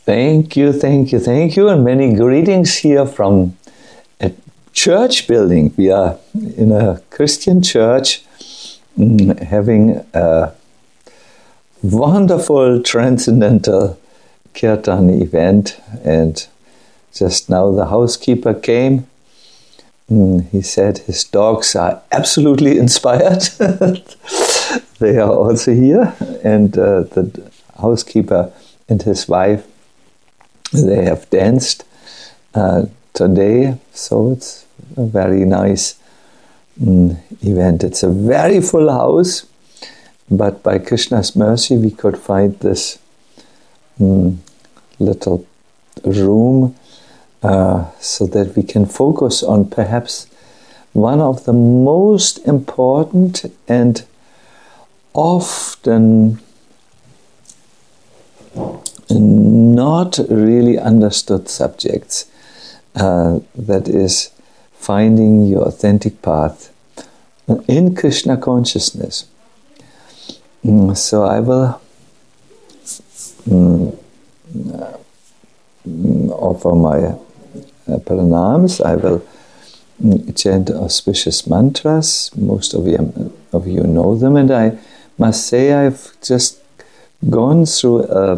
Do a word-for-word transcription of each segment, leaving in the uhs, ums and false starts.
Thank you, thank you, thank you, and many greetings here from a church building. We are in a Christian church mm, having a wonderful transcendental kirtan event, and just now the housekeeper came. Mm, he said his dogs are absolutely inspired. They are also here, and uh, the housekeeper and his wife, they have danced uh, today, so it's a very nice mm, event. It's a very full house, but by Krishna's mercy we could find this mm, little room uh, so that we can focus on perhaps one of the most important and often not really understood subjects, uh, that is finding your authentic path in Krishna consciousness. Mm, so I will mm, uh, offer my uh, pranams. I will mm, chant auspicious mantras. Most of you, of you know them, and I must say I've just gone through a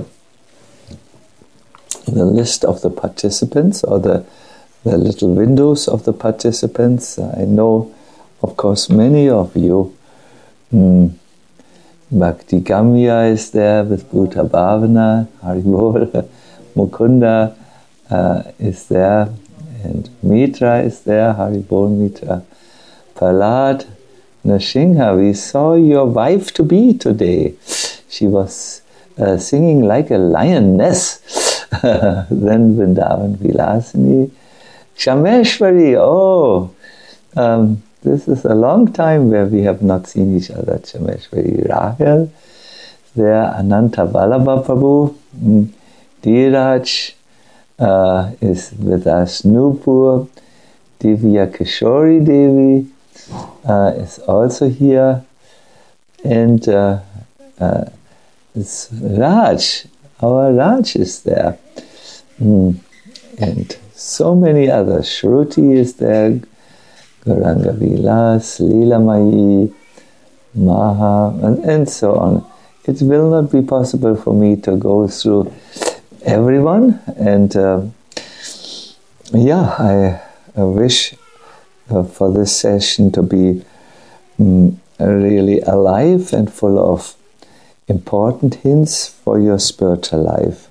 the list of the participants, or the, the little windows of the participants. I know, of course, many of you. Mm, Bhakti Gamya is there with Bhuta Bhavana, Haribol, Mukunda uh, is there, and Mitra is there, Haribol Mitra. Prahlad Nrsimha, we saw your wife-to-be today. She was uh, singing like a lioness. Then Vrindavan Vilasini. Kshameshwari, oh, um, this is a long time where we have not seen each other. Kshameshwari Rahel, there Ananta Vallabha Prabhu, mm, Dheeraj uh, is with us, Nupur, Divya Kishori Devi uh, is also here, and uh, uh, it's Raj. Our Raj is there, mm. and so many others. Shruti is there, Gauranga Vilas, Leela Mayi, Maha, and, and so on. It will not be possible for me to go through everyone, and uh, yeah, I, I wish uh, for this session to be mm, really alive and full of important hints for your spiritual life.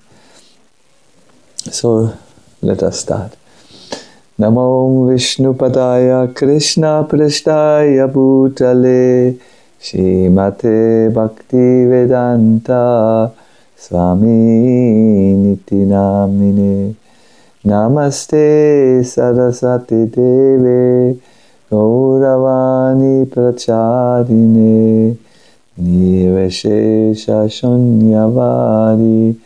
So let us start. Namo Vishnupadaya Krishna Prishtaya Bhutale Shrimate Bhakti Vedanta Swami Niti Namine Namaste Saraswati Deve Gauravani Pracharine Nirvishesha Shunyavadi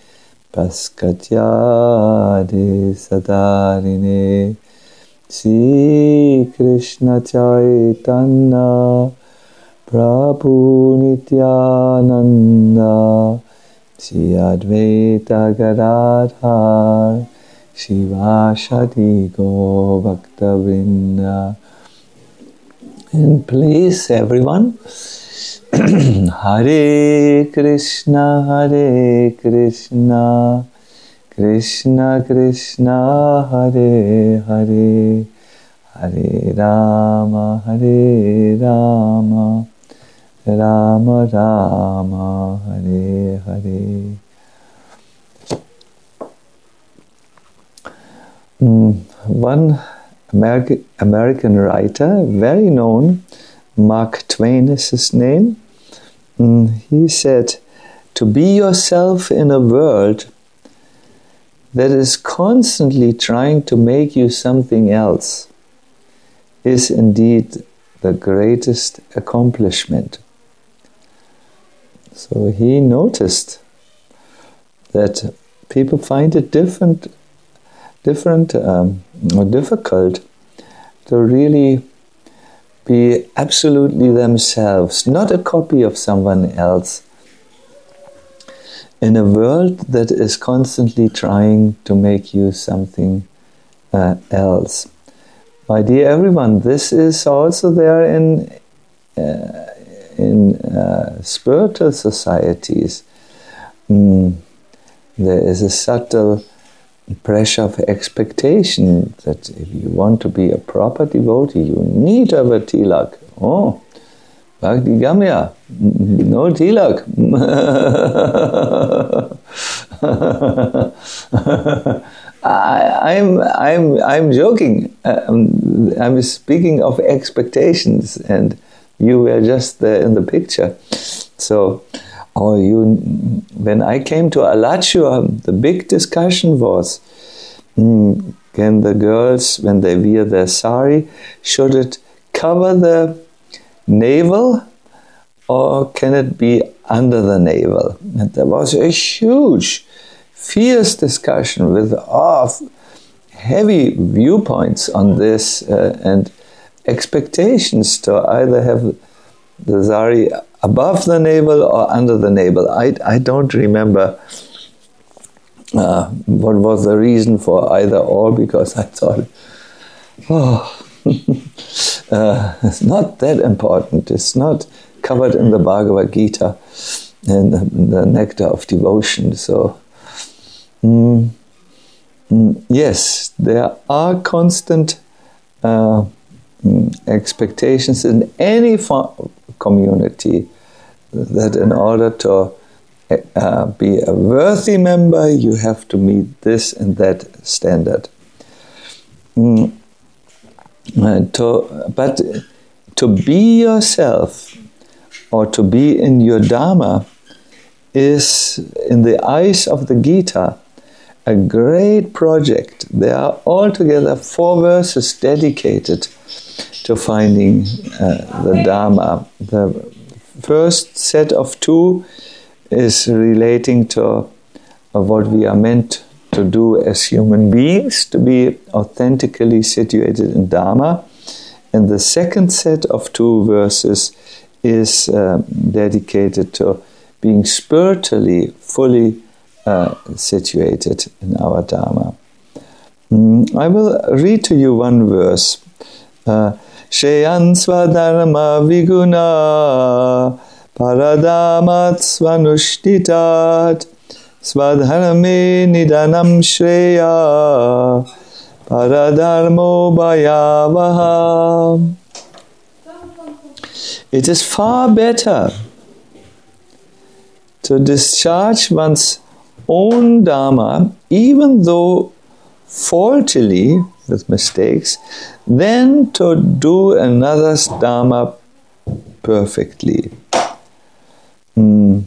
Paskatyade Sadarine Sri Krishna Chaitanya Prabhu Nityananda Sri Advaita Gadadhar Shivashadi Go Bhaktavrinda. And please, everyone, Hare Krishna, Hare Krishna, Krishna Krishna, Hare Hare, Hare Rama, Hare Rama, Rama Rama, Hare Hare. Mm, one American, American writer, very known, Mark Twain is his name. Mm, he said, to be yourself in a world that is constantly trying to make you something else is indeed the greatest accomplishment. So he noticed that people find it different, different um, or difficult to really be absolutely themselves, not a copy of someone else. in a world that is constantly trying to make you something uh, else. My dear everyone, this is also there in uh, in uh, spiritual societies. Mm, there is a subtle pressure of expectation that if you want to be a proper devotee, you need to have a tilak. Oh, Bhakti Gamya, no tilak. I, I'm I'm I'm joking. Um, I'm speaking of expectations, and you were just there in the picture. So, or you, when I came to Alachua, the big discussion was: mm, can the girls, when they wear their sari, should it cover the navel, or can it be under the navel? And there was a huge, fierce discussion with oh, heavy viewpoints on this uh, and expectations to either have the sari above the navel or under the navel. I, I don't remember uh, what was the reason for either or, because I thought, oh, uh, it's not that important. It's not covered in the Bhagavad Gita and the, the nectar of devotion. So, mm, mm, yes, there are constant uh, mm, expectations in any fo- community that in order to uh, be a worthy member, you have to meet this and that standard. Mm. Uh, to, but to be yourself or to be in your Dharma is, in the eyes of the Gita, a great project. There are altogether four verses dedicated to finding uh, the Dharma. The first set of two is relating to uh, what we are meant to do as human beings, to be authentically situated in Dharma. And the second set of two verses is uh, dedicated to being spiritually fully uh, situated in our Dharma. Mm, I will read to you one verse. Uh, Shreyan swadharma viguna paradamat svanushthitat swadharme nidanam shreya paradharmo bhayavaha. It is far better to discharge one's own Dharma, even though faultily, with mistakes, than to do another's Dharma perfectly. Mm.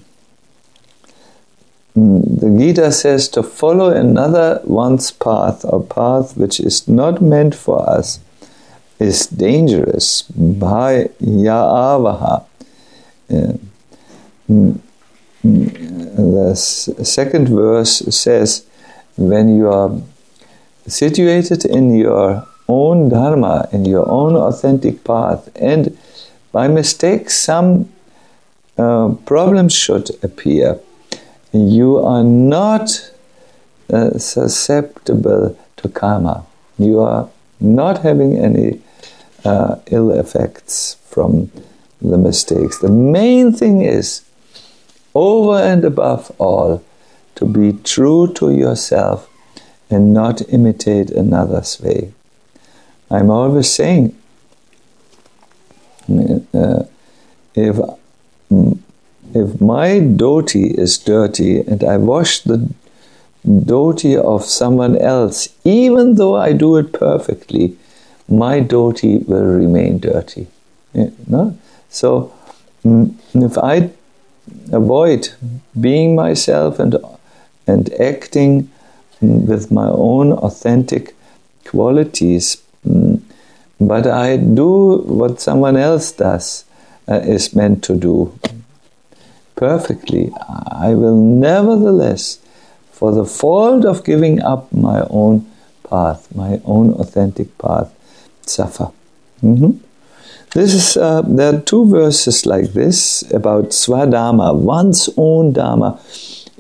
Mm. The Gita says to follow another one's path, or path which is not meant for us, is dangerous. Bhayavaha. Uh, mm, mm, the s- second verse says, when you are situated in your own Dharma, in your own authentic path, and by mistake some uh, problems should appear, you are not uh, susceptible to karma. You are not having any uh, ill effects from the mistakes. The main thing is, over and above all, to be true to yourself and not imitate another's way. I'm always saying, uh, if if my dhoti is dirty and I wash the dhoti of someone else, even though I do it perfectly, my dhoti will remain dirty. Yeah, no? So, mm, if I avoid being myself and and acting with my own authentic qualities, but I do what someone else does, uh, is meant to do perfectly, I will nevertheless, for the fault of giving up my own path, my own authentic path, suffer. Mm-hmm. This is uh, there are two verses like this about Swadharma, one's own Dharma.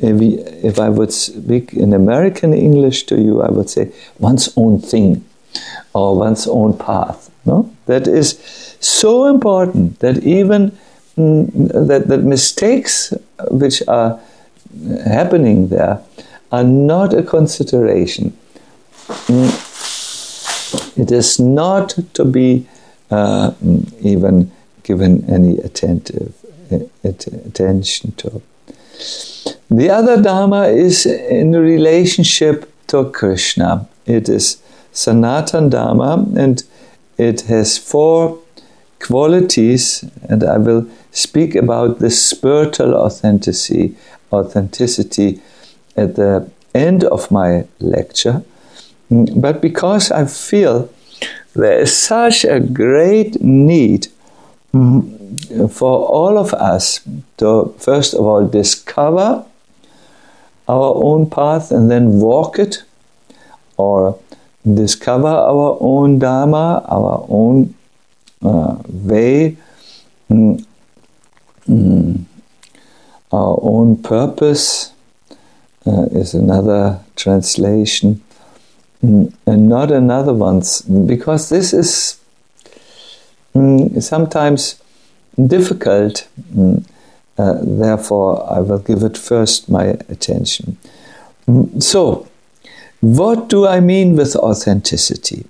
if, we, if I would speak in American English to you, I would say one's own thing or one's own path. No, that is so important that even mm, that that mistakes which are happening there are not a consideration. Mm, it is not to be uh, even given any attentive attention to. The other Dharma is in relationship to Krishna. It is Sanatana Dharma, and it has four qualities, and I will speak about the spiritual authenticity, authenticity at the end of my lecture. But because I feel there is such a great need for all of us to, first of all, discover our own path and then walk it, or discover our own Dharma, our own uh, way, mm, mm, our own purpose uh, is another translation, mm, and not another one's, because this is mm, sometimes difficult. Mm, uh, therefore, I will give it first my attention. Mm, so, what do I mean with authenticity?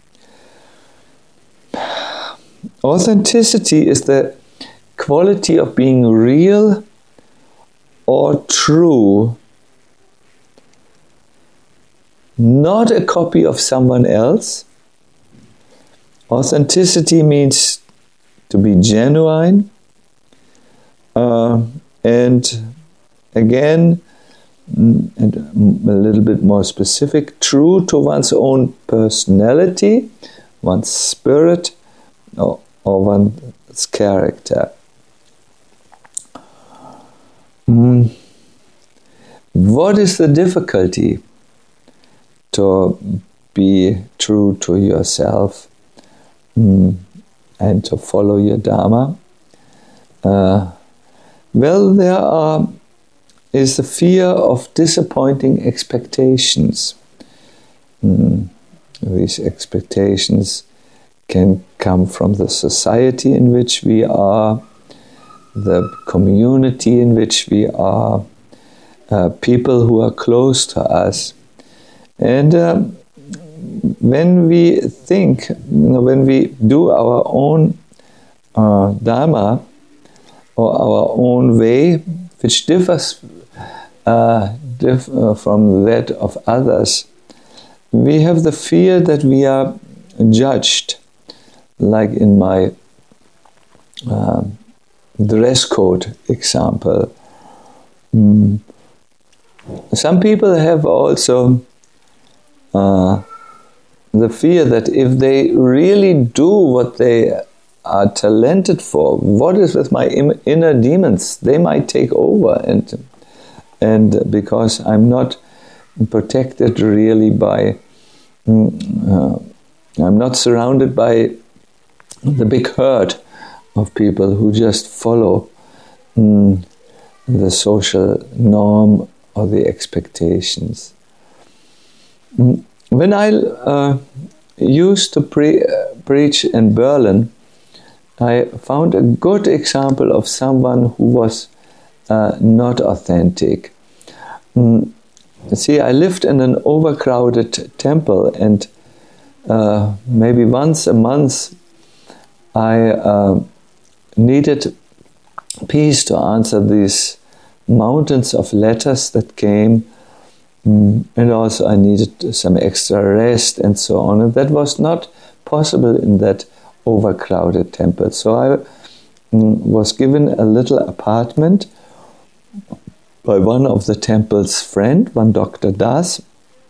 Authenticity is the quality of being real or true, not a copy of someone else. Authenticity means to be genuine, uh, and again, and a little bit more specific, true to one's own personality, one's spirit, or, or one's character. Mm. What is the difficulty to be true to yourself mm, and to follow your Dharma? Uh, well, there are is the fear of disappointing expectations. Mm. These expectations can come from the society in which we are, the community in which we are, uh, people who are close to us. And uh, when we think, you know, when we do our own uh, Dharma or our own way, which differs uh, diff uh, from that of others, we have the fear that we are judged, like in my uh, dress code example. Mm. Some people have also uh, the fear that if they really do what they are talented for, what is with my inner demons? They might take over, and and because I'm not protected really by, uh, I'm not surrounded by the big herd of people who just follow mm, the social norm or the expectations. Mm. When I uh, used to pre uh, preach in Berlin, I found a good example of someone who was uh, not authentic. Mm. See, I lived in an overcrowded temple, and uh, maybe once a month I uh, needed peace to answer these mountains of letters that came, mm, and also I needed some extra rest and so on, and that was not possible in that overcrowded temple. So I mm, was given a little apartment by one of the temple's friend, one Doctor Das,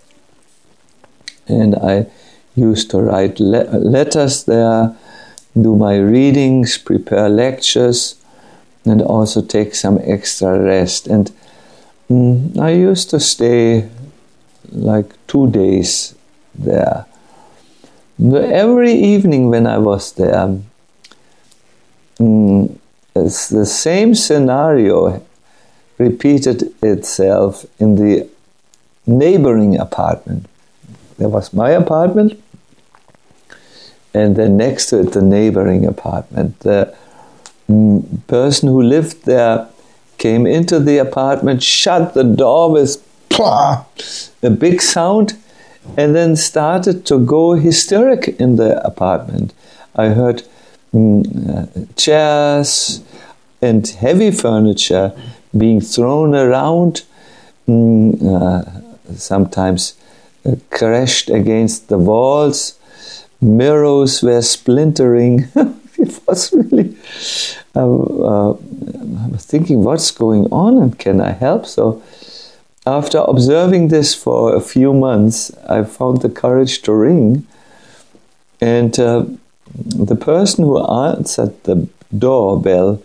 and I used to write le letters there, do my readings, prepare lectures, and also take some extra rest. And mm, I used to stay like two days there. Every evening when I was there, mm, it's the same scenario repeated itself in the neighboring apartment. There was my apartment, and then next to it the neighboring apartment. The mm, person who lived there came into the apartment, shut the door with plah, a big sound, and then started to go hysteric in the apartment. I heard mm, uh, chairs and heavy furniture being thrown around, mm, uh, sometimes uh, crashed against the walls. Mirrors were splintering. It was really... Uh, uh, I was thinking, what's going on and can I help? So after observing this for a few months, I found the courage to ring. And uh, the person who answered the doorbell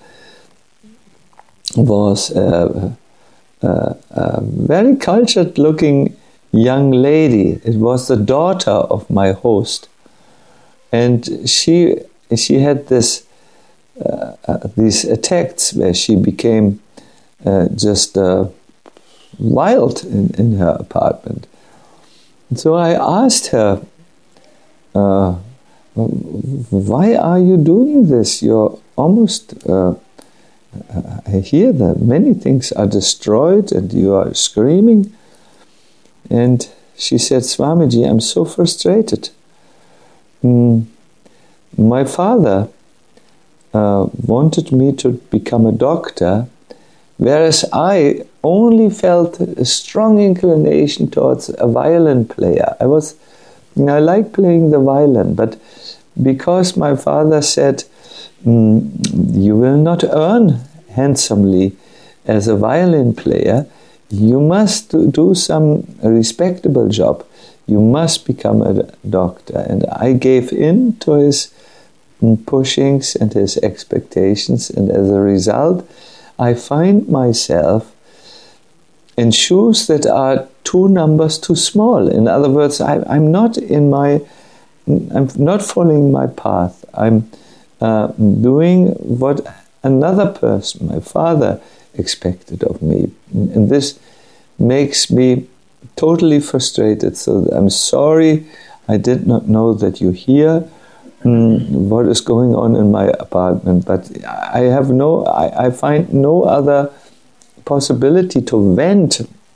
was a, a, a very cultured-looking young lady. It was the daughter of my host. And she she had this uh, uh, these attacks where she became uh, just uh, wild in, in her apartment. And so I asked her, uh, why are you doing this? You're almost... Uh, I hear that many things are destroyed and you are screaming. And she said, Swamiji, I'm so frustrated. Mm, my father uh, wanted me to become a doctor, whereas I only felt a strong inclination towards a violin player. I was, you know, I like playing the violin, but because my father said, mm, you will not earn handsomely as a violin player, you must do some respectable job. You must become a doctor. And I gave in to his pushings and his expectations, and as a result, I find myself in shoes that are two numbers too small. In other words, I, I'm not in my, I'm not following my path. I'm uh, doing what another person, my father, expected of me. And this makes me totally frustrated. So I'm sorry, I did not know that you hear mm, what is going on in my apartment, but I have no, I, I find no other possibility to vent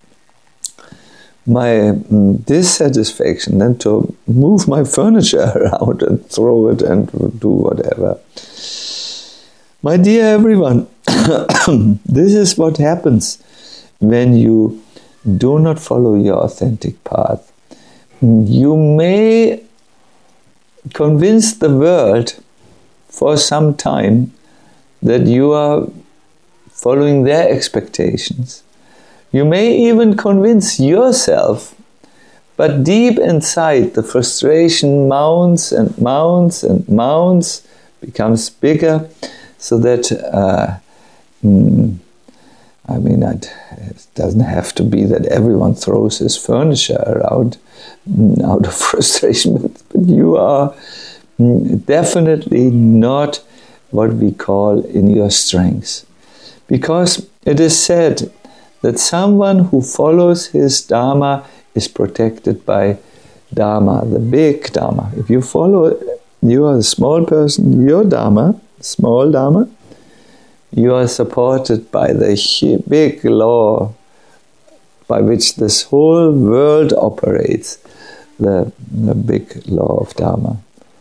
my mm, dissatisfaction than to move my furniture around and throw it and do whatever. My dear everyone, this is what happens when you do not follow your authentic path. You may convince the world for some time that you are following their expectations. You may even convince yourself, but deep inside the frustration mounts and mounts and mounts, becomes bigger, so that uh, mm, I mean, it doesn't have to be that everyone throws his furniture around out of frustration, but, but you are definitely not what we call in your strengths. Because it is said that someone who follows his Dharma is protected by Dharma, the big Dharma. If you follow, you are a small person, your Dharma, small Dharma, you are supported by the big law by which this whole world operates, the, the big law of Dharma.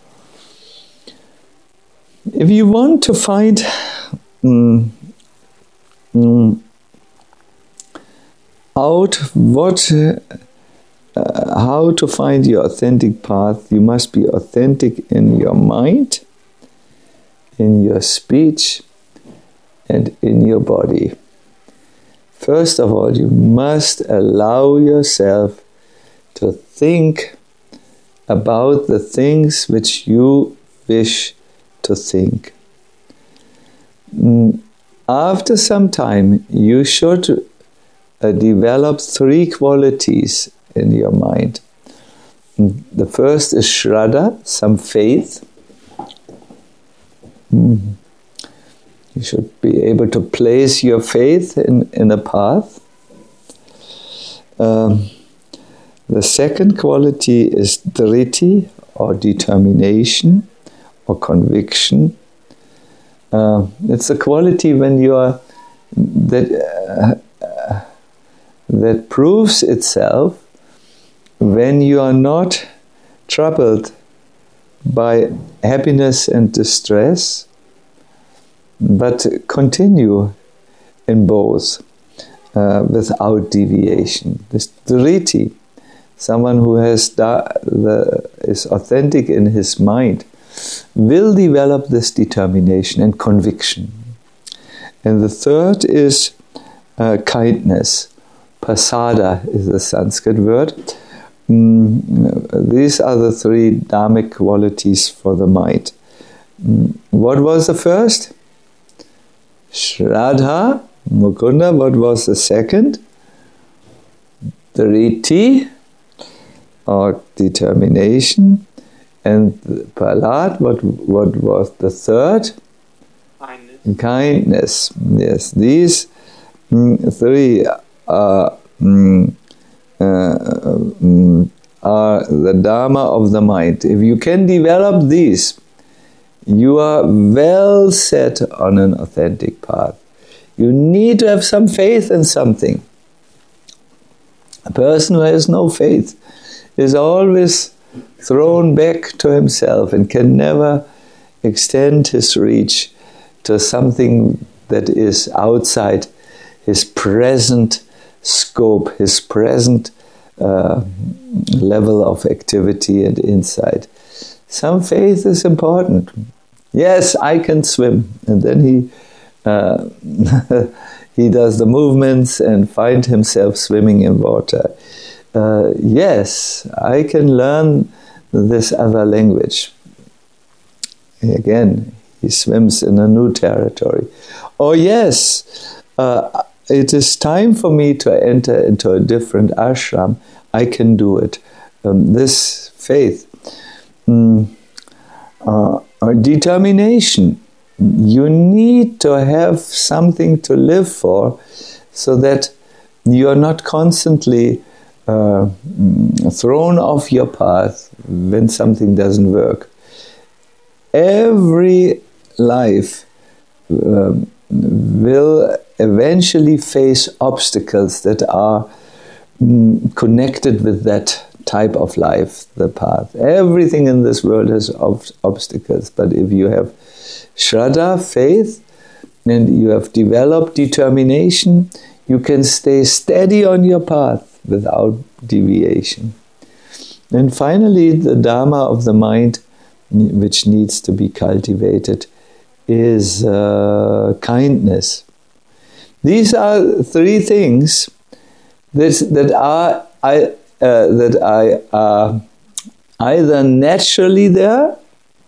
If you want to find mm, mm, out what, uh, how to find your authentic path, you must be authentic in your mind, in your speech, and in your body. First of all, you must allow yourself to think about the things which you wish to think. After some time, you should uh, develop three qualities in your mind. The first is Shraddha, some faith. Mm. You should be able to place your faith in, in a path. Um, the second quality is dhriti, or determination, or conviction. Uh, it's a quality when you are that uh, uh, that proves itself when you are not troubled by happiness and distress, but continue in both uh, without deviation. This dhriti, someone who has da- the, is authentic in his mind, will develop this determination and conviction. And the third is uh, kindness. Pasada is the Sanskrit word. Mm, these are the three dharmic qualities for the mind. Mm, what was the first? Shraddha, Mukunda. What was the second? Dhriti, or determination. And Prahlad, what, what was the third? Kindness. Kindness. Yes, these mm, three are, mm, uh, mm, are the Dharma of the mind. If you can develop these, you are well set on an authentic path. You need to have some faith in something. A person who has no faith is always thrown back to himself and can never extend his reach to something that is outside his present scope, his present uh, level of activity and insight. Some faith is important. Yes, I can swim. And then he uh, he does the movements and find himself swimming in water. Uh, yes, I can learn this other language. Again, he swims in a new territory. Oh yes, uh, it is time for me to enter into a different ashram. I can do it. Um, this faith, mm, uh, or determination. You need to have something to live for, so that you are not constantly uh, thrown off your path when something doesn't work. Every life uh, will eventually face obstacles that are mm, connected with that type of life, the path. Everything in this world has ob- obstacles, but if you have Shraddha, faith, and you have developed determination, you can stay steady on your path without deviation. And finally, the Dharma of the mind, which needs to be cultivated, is uh, kindness. These are three things that, that are I, uh, that I are either naturally there,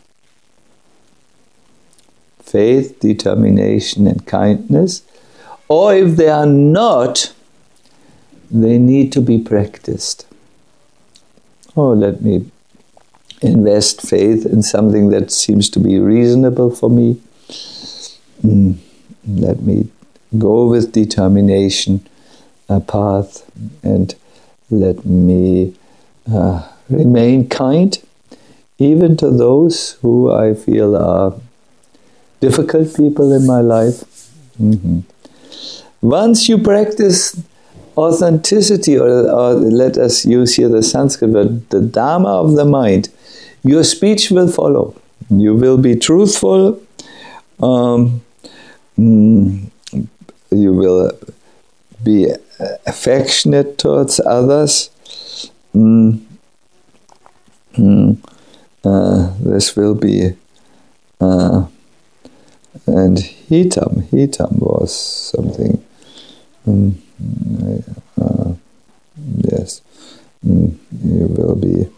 faith, determination, and kindness, or if they are not, they need to be practiced. Oh, let me invest faith in something that seems to be reasonable for me. Mm, let me go with determination a path, and let me uh, remain kind, even to those who I feel are difficult people in my life. Mm-hmm. Once you practice authenticity, or, or let us use here the Sanskrit word, the Dharma of the mind, your speech will follow. You will be truthful. Um, mm, you will be affectionate towards others. Mm, mm, uh, this will be... Uh, And hitam, hitam was something, um, uh, yes, mm, you will be,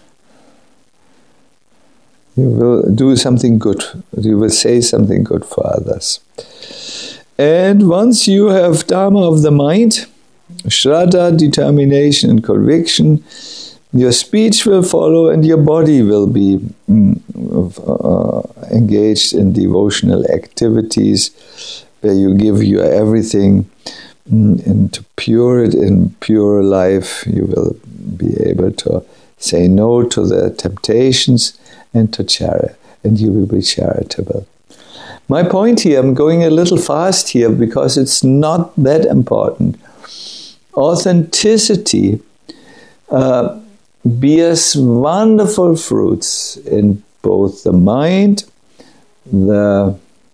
you will do something good, you will say something good for others. And once you have Dharma of the mind, Shraddha, determination and conviction, your speech will follow, and your body will be mm, uh, engaged in devotional activities where you give your everything mm, into pure, in pure life. You will be able to say no to the temptations and to charity, and you will be charitable. My point here, I'm going a little fast here because it's not that important. Authenticity uh, bears wonderful fruits in both the mind, the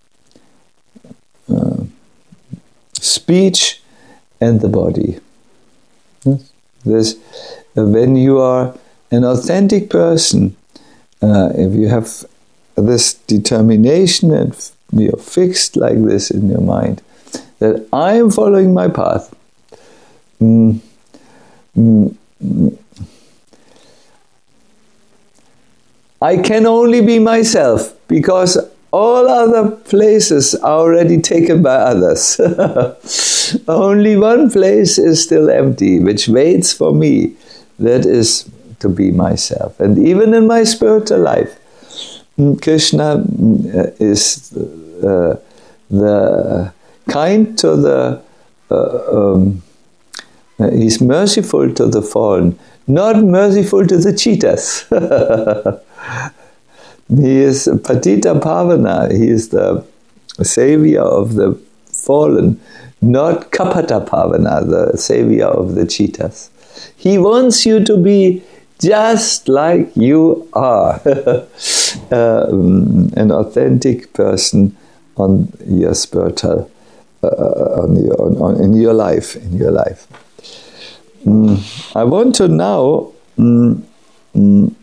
uh, speech, and the body. This, when you are an authentic person, uh, if you have this determination and you're fixed like this in your mind, that I am following my path. Mm, mm, mm. I can only be myself because all other places are already taken by others. Only one place is still empty, which waits for me. That is to be myself. And even in my spiritual life, Krishna is uh, the kind to the, uh, um, he's merciful to the fallen, not merciful to the cheaters. He is Patita Pavana, he is the savior of the fallen, not Kapata Pavana, the savior of the cheaters. He wants you to be just like you are, uh, an authentic person on your spiritual, uh, on your, on, on, in your life, in your life. Mm. I want to now mm, mm,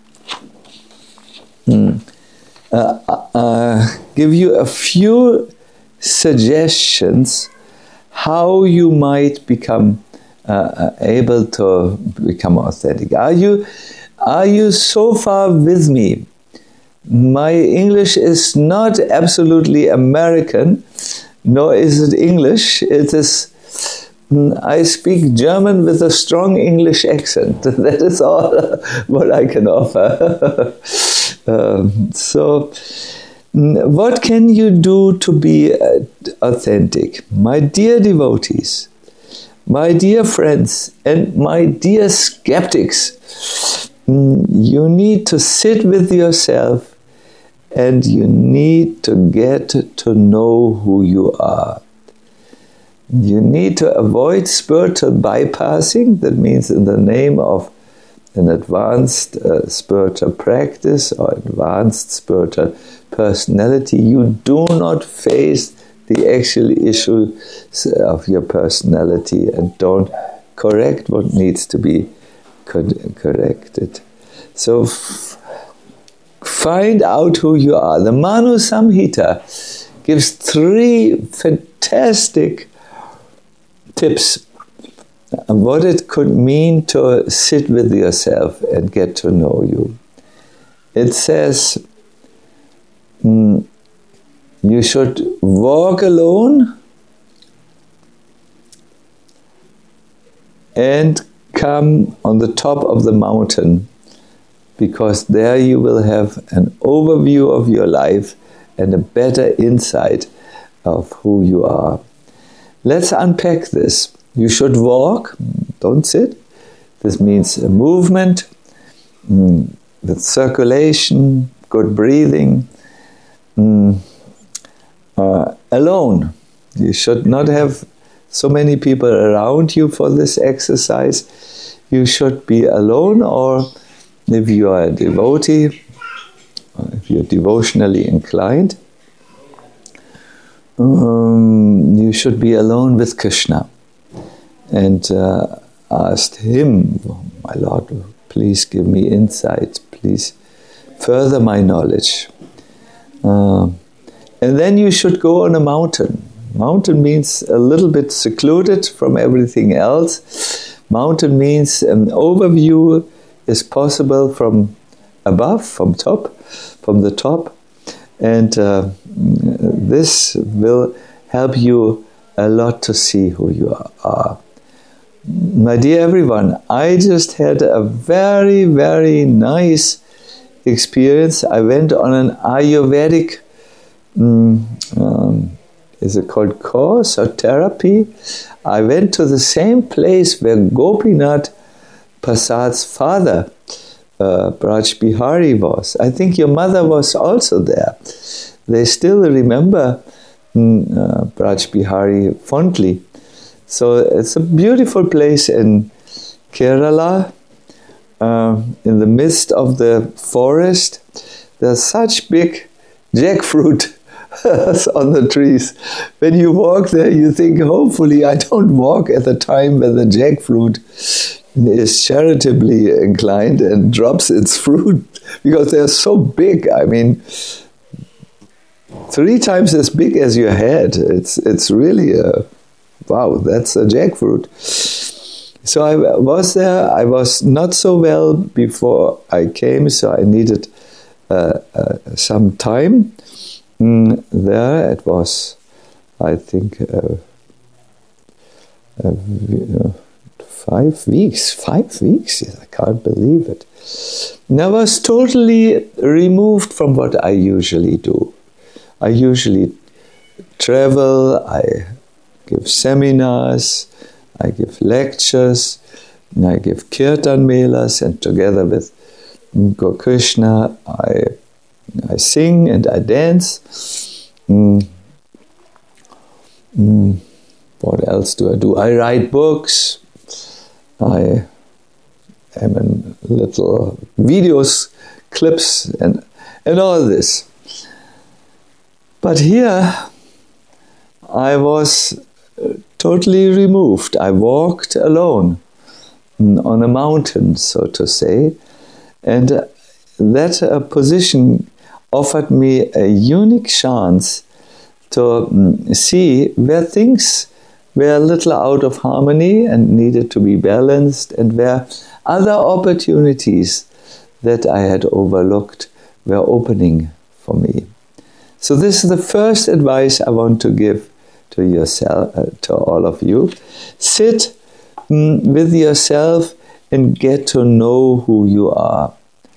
mm, uh, uh, give you a few suggestions how you might become Uh, able to become authentic. Are you, are you so far with me? My English is not absolutely American, nor is it English. It is, I speak German with a strong English accent. That is all what I can offer. um, so, what can you do to be authentic? My dear devotees, my dear friends, and my dear skeptics, you need to sit with yourself and you need to get to know who you are. You need to avoid spiritual bypassing. That means in the name of an advanced uh, spiritual practice or advanced spiritual personality, you do not face the actual issue of your personality and don't correct what needs to be corrected. So f- find out who you are. The Manu Samhita gives three fantastic tips on what it could mean to sit with yourself and get to know you. It says, mm, you should walk alone and come on the top of the mountain, because there you will have an overview of your life and a better insight of who you are. Let's unpack this. You should walk, don't sit. This means a movement mm, with circulation, good breathing. Mm, Uh, alone. You should not have so many people around you for this exercise. You should be alone, or if you are a devotee, or if you're devotionally inclined, um, you should be alone with Krishna and uh, ask him, my Lord, please give me insight, please further my knowledge. Uh, And then you should go on a mountain. Mountain means a little bit secluded from everything else. Mountain means an overview is possible from above, from top, from the top. And uh, this will help you a lot to see who you are. my dear everyone, I just had a very, very nice experience. I went on an Ayurvedic, um, um, is it called course or therapy? I went to the same place where Gopinath Prasad's father, uh, Braj Bihari, was. I think your mother was also there. They still remember um, uh, Braj Bihari fondly. So it's a beautiful place in Kerala, uh, in the midst of the forest. There's such big jackfruit on the trees. When you walk there, you think, hopefully I don't walk at the time when the jackfruit is charitably inclined and drops its fruit, because they're so big. I mean, three times as big as your head. It's it's really a, wow, that's a jackfruit. So I was there. I was not so well before I came, so I needed uh, uh, some time mm, there. It was, I think, uh, uh, you know, Five weeks, five weeks, I can't believe it. And I was totally removed from what I usually do. I usually travel, I give seminars, I give lectures, and I give kirtan melas, and together with Gaur Krishna, I, I sing and I dance. Mm. Mm. What else do I do? I write books. I am in little videos, clips, and, and all this. But here, I was totally removed. I walked alone on a mountain, so to say, and that uh, position offered me a unique chance to um, see where things were a little out of harmony and needed to be balanced, and where other opportunities that I had overlooked were opening for me. So this is the first advice I want to give to yourself, uh, to all of you. Sit mm, with yourself and get to know who you are.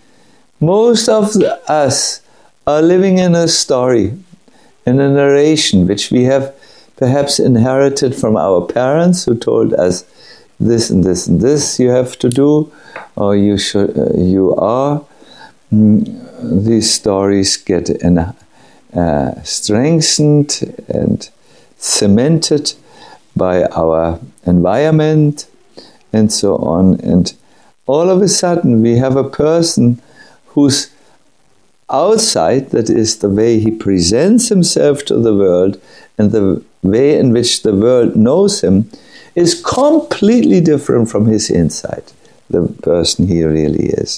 Most of us are living in a story, in a narration which we have perhaps inherited from our parents, who told us this and this and this you have to do, or you should, uh, you are. Mm, these stories get in, uh, strengthened and cemented by our environment and so on. And all of a sudden we have a person who's outside, that is the way he presents himself to the world, and the way in which the world knows him, is completely different from his inside, the person he really is.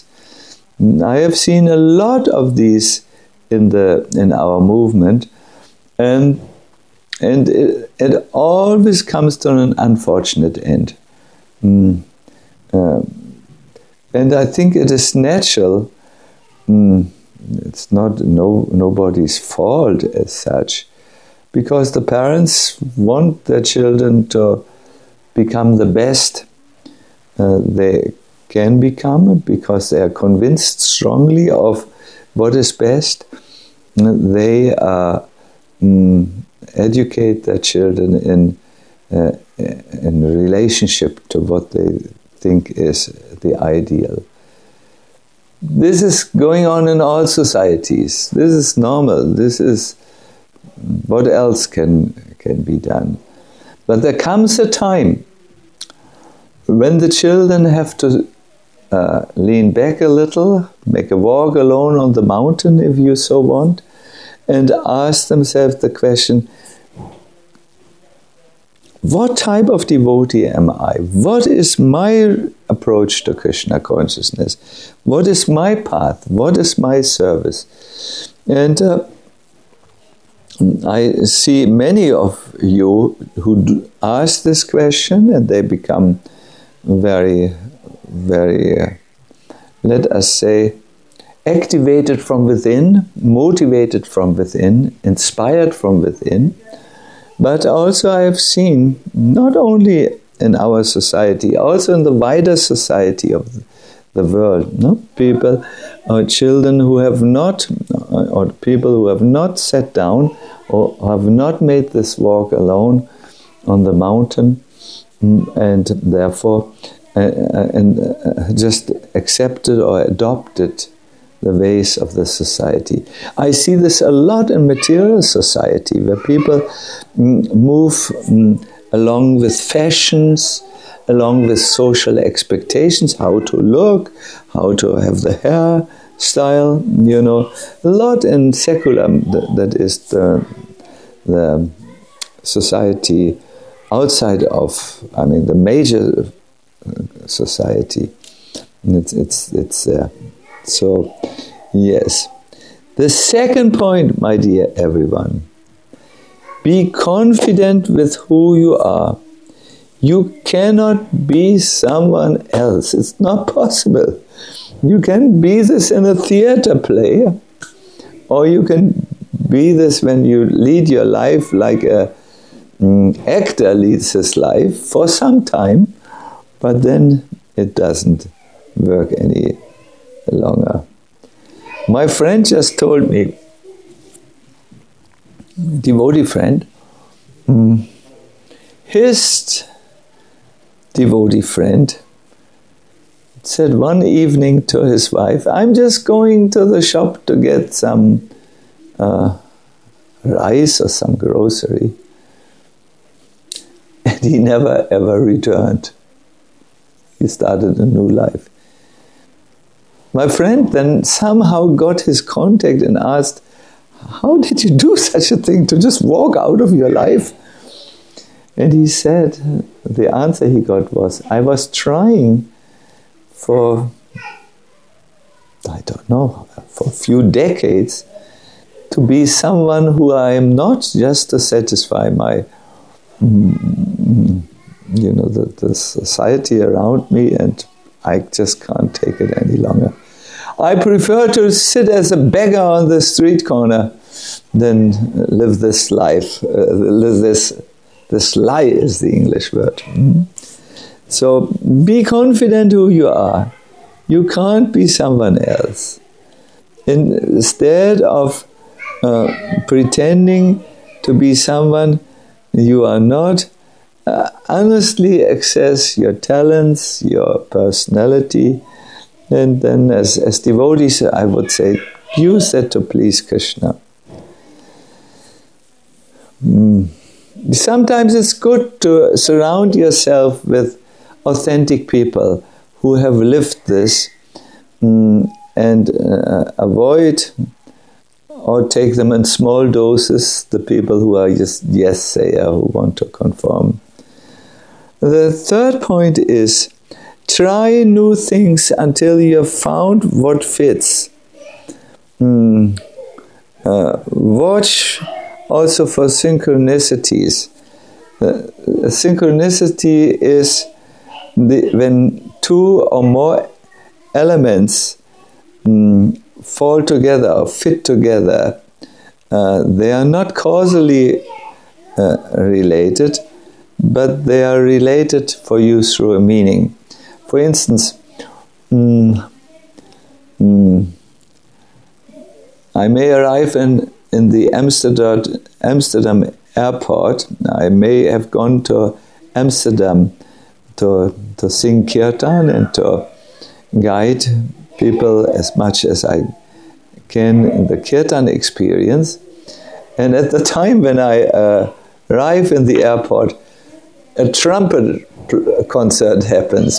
I have seen a lot of these in the in our movement, and and it, it always comes to an unfortunate end. Mm. Uh, and I think it is natural. Mm, it's not no nobody's fault as such, because the parents want their children to become the best uh, they can become, because they are convinced strongly of what is best. They uh, mm, educate their children in uh, in relationship to what they think is the ideal. This is going on in all societies. This is normal. This is what else can can be done. But there comes a time when the children have to uh, lean back a little, make a walk alone on the mountain, if you so want, and ask themselves the question, what type of devotee am I? What is my approach to Krishna consciousness? What is my path? What is my service? And uh, I see many of you who ask this question, and they become very, very, uh, let us say, activated from within, motivated from within, inspired from within. But also I have seen not only in our society, also in the wider society of the world. No? People or children who have not, or people who have not sat down or have not made this walk alone on the mountain, and therefore uh, and uh, just accepted or adopted the ways of the society. I see this a lot in material society, where people mm, move mm, along with fashions, along with social expectations, how to look, how to have the hair style, you know, a lot in secular, that is the, the society outside of, I mean, the major society. It's, it's, it's there. So, yes. The second point, my dear everyone, be confident with who you are. You cannot be someone else. It's not possible. You can be this in a theater play, or you can be this when you lead your life like a mm, actor leads his life for some time, but then it doesn't work any longer. My friend just told me, devotee friend, mm, his devotee friend said one evening to his wife, I'm just going to the shop to get some uh, rice or some grocery. And he never ever returned. He started a new life. My friend then somehow got his contact and asked, how did you do such a thing, to just walk out of your life? And he said, the answer he got was, I was trying for, I don't know, for a few decades to be someone who I am not, just to satisfy my, mm, you know, the, the society around me, and I just can't take it any longer. I prefer to sit as a beggar on the street corner than live this life. Uh, live this, this lie is the English word. Mm-hmm. So be confident who you are. You can't be someone else. Instead of uh, pretending to be someone you are not, uh, honestly access your talents, your personality, and then as, as devotees, I would say, use that to please Krishna. Mm. Sometimes it's good to surround yourself with authentic people who have lived this, mm, and uh, avoid or take them in small doses, the people who are just yes-sayer, who want to conform. The third point is, try new things until you have found what fits. Mm. Uh, watch also for synchronicities. Uh, synchronicity is the, when two or more elements mm, fall together or fit together. Uh, they are not causally uh, related, but they are related for you through a meaning. For instance, mm, mm, I may arrive in, in the Amsterdam, Amsterdam airport. I may have gone to Amsterdam to, to sing kirtan and to guide people as much as I can in the kirtan experience. And at the time when I uh, arrive in the airport, a trumpet concert happens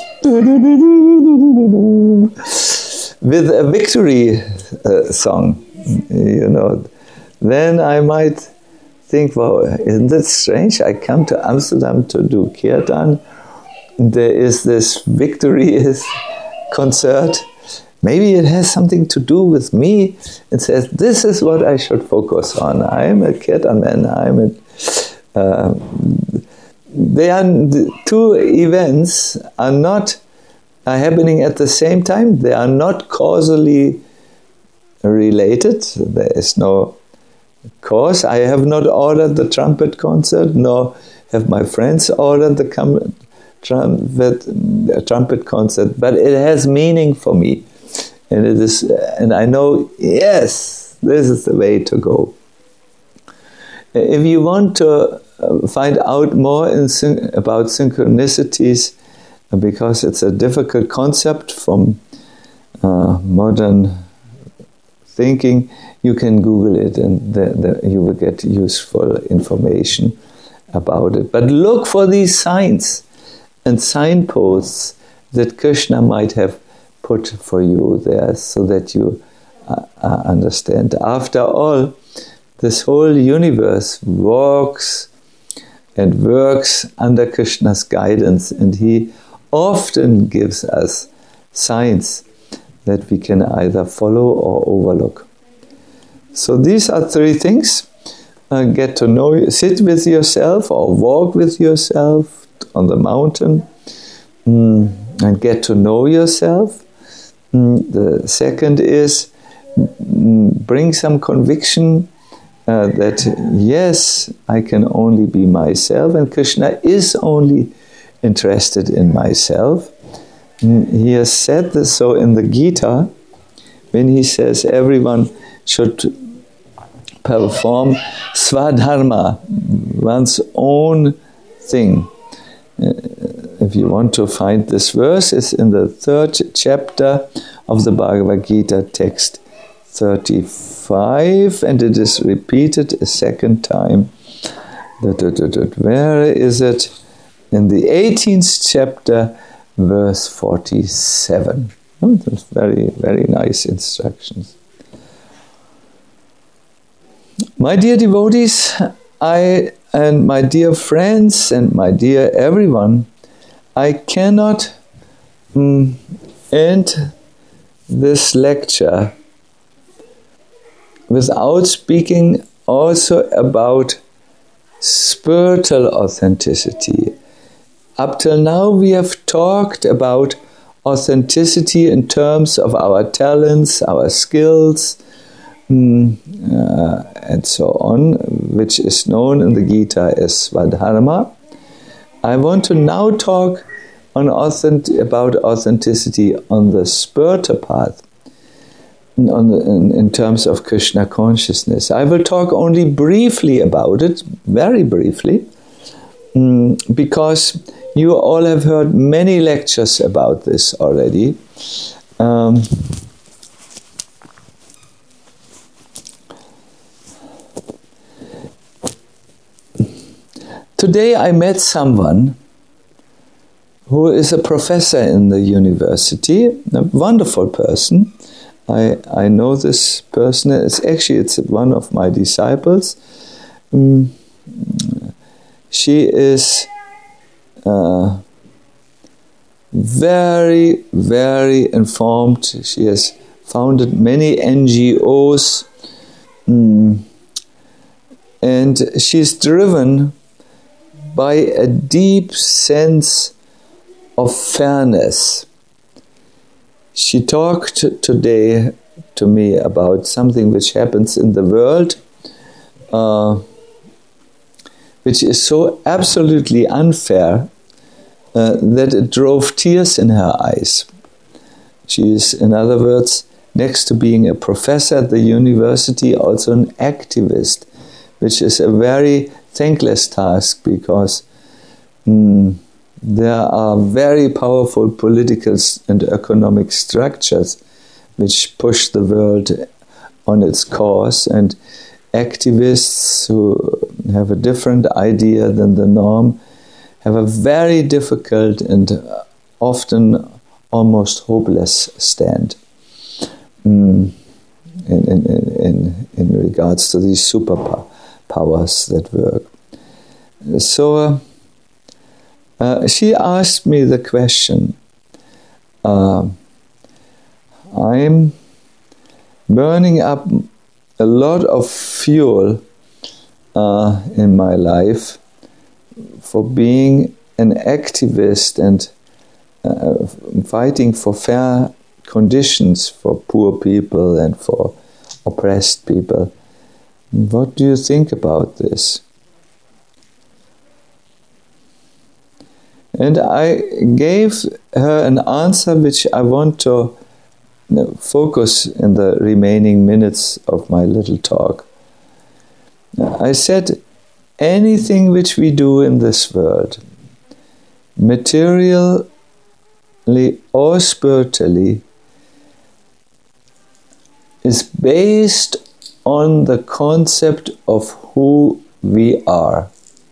with a victory uh, song, you know. Then I might think, wow, isn't that strange? I come to Amsterdam to do kirtan. There is this victory concert. Maybe it has something to do with me. It says, this is what I should focus on. I'm a kirtan man. I'm a... Uh, They are, the two events are not are happening at the same time. They are not causally related. There is no cause. I have not ordered the trumpet concert, nor have my friends ordered the com- trumpet, a trumpet concert, but it has meaning for me. And it is, and I know, yes, this is the way to go. If you want to find out more in syn- about synchronicities, because it's a difficult concept from uh, modern thinking, you can Google it and the, the, you will get useful information about it. But look for these signs and signposts that Krishna might have put for you there so that you uh, uh, understand. After all, this whole universe walks and works under Krishna's guidance, and he often gives us signs that we can either follow or overlook. So these are three things. Uh, get to know, sit with yourself or walk with yourself on the mountain mm, and get to know yourself. Mm, the second is mm, bring some conviction uh, that yes, I can only be myself and Krishna is only interested in myself. Mm, he has said this so in the Gita when he says everyone should perform swadharma, one's own thing. Uh, if you want to find this verse, it's in the third chapter of the Bhagavad Gita, text thirty-five, and it is repeated a second time. Where is it? In the eighteenth chapter, verse forty-seven. Oh, that's very, very nice instructions. My dear devotees, I and my dear friends and my dear everyone, I cannot mm, end this lecture without speaking also about spiritual authenticity. Up till now we have talked about authenticity in terms of our talents, our skills, mm, uh, and so on, which is known in the Gita as Swadharma. I want to now talk on authentic, about authenticity on the spiritual path, on the, in, in terms of Krishna consciousness. I will talk only briefly about it, very briefly, mm, because you all have heard many lectures about this already. Um, Today I met someone who is a professor in the university, a wonderful person. I I know this person. It's actually it's one of my disciples. Um, she is uh, very very informed. She has founded many N G Os, um, and she's driven by a deep sense of fairness. She talked today to me about something which happens in the world, uh, which is so absolutely unfair uh, that it drove tears in her eyes. She is, in other words, next to being a professor at the university, also an activist, which is a very thankless task because mm, there are very powerful political and economic structures which push the world on its course, and activists who have a different idea than the norm have a very difficult and often almost hopeless stand mm, in, in, in, in regards to these superpowers. powers that work. So uh, uh, she asked me the question, uh, I'm burning up a lot of fuel uh, in my life for being an activist and uh, fighting for fair conditions for poor people and for oppressed people. What do you think about this? And I gave her an answer which I want to focus in the remaining minutes of my little talk. I said, anything which we do in this world, materially or spiritually, is based on the concept of who we are.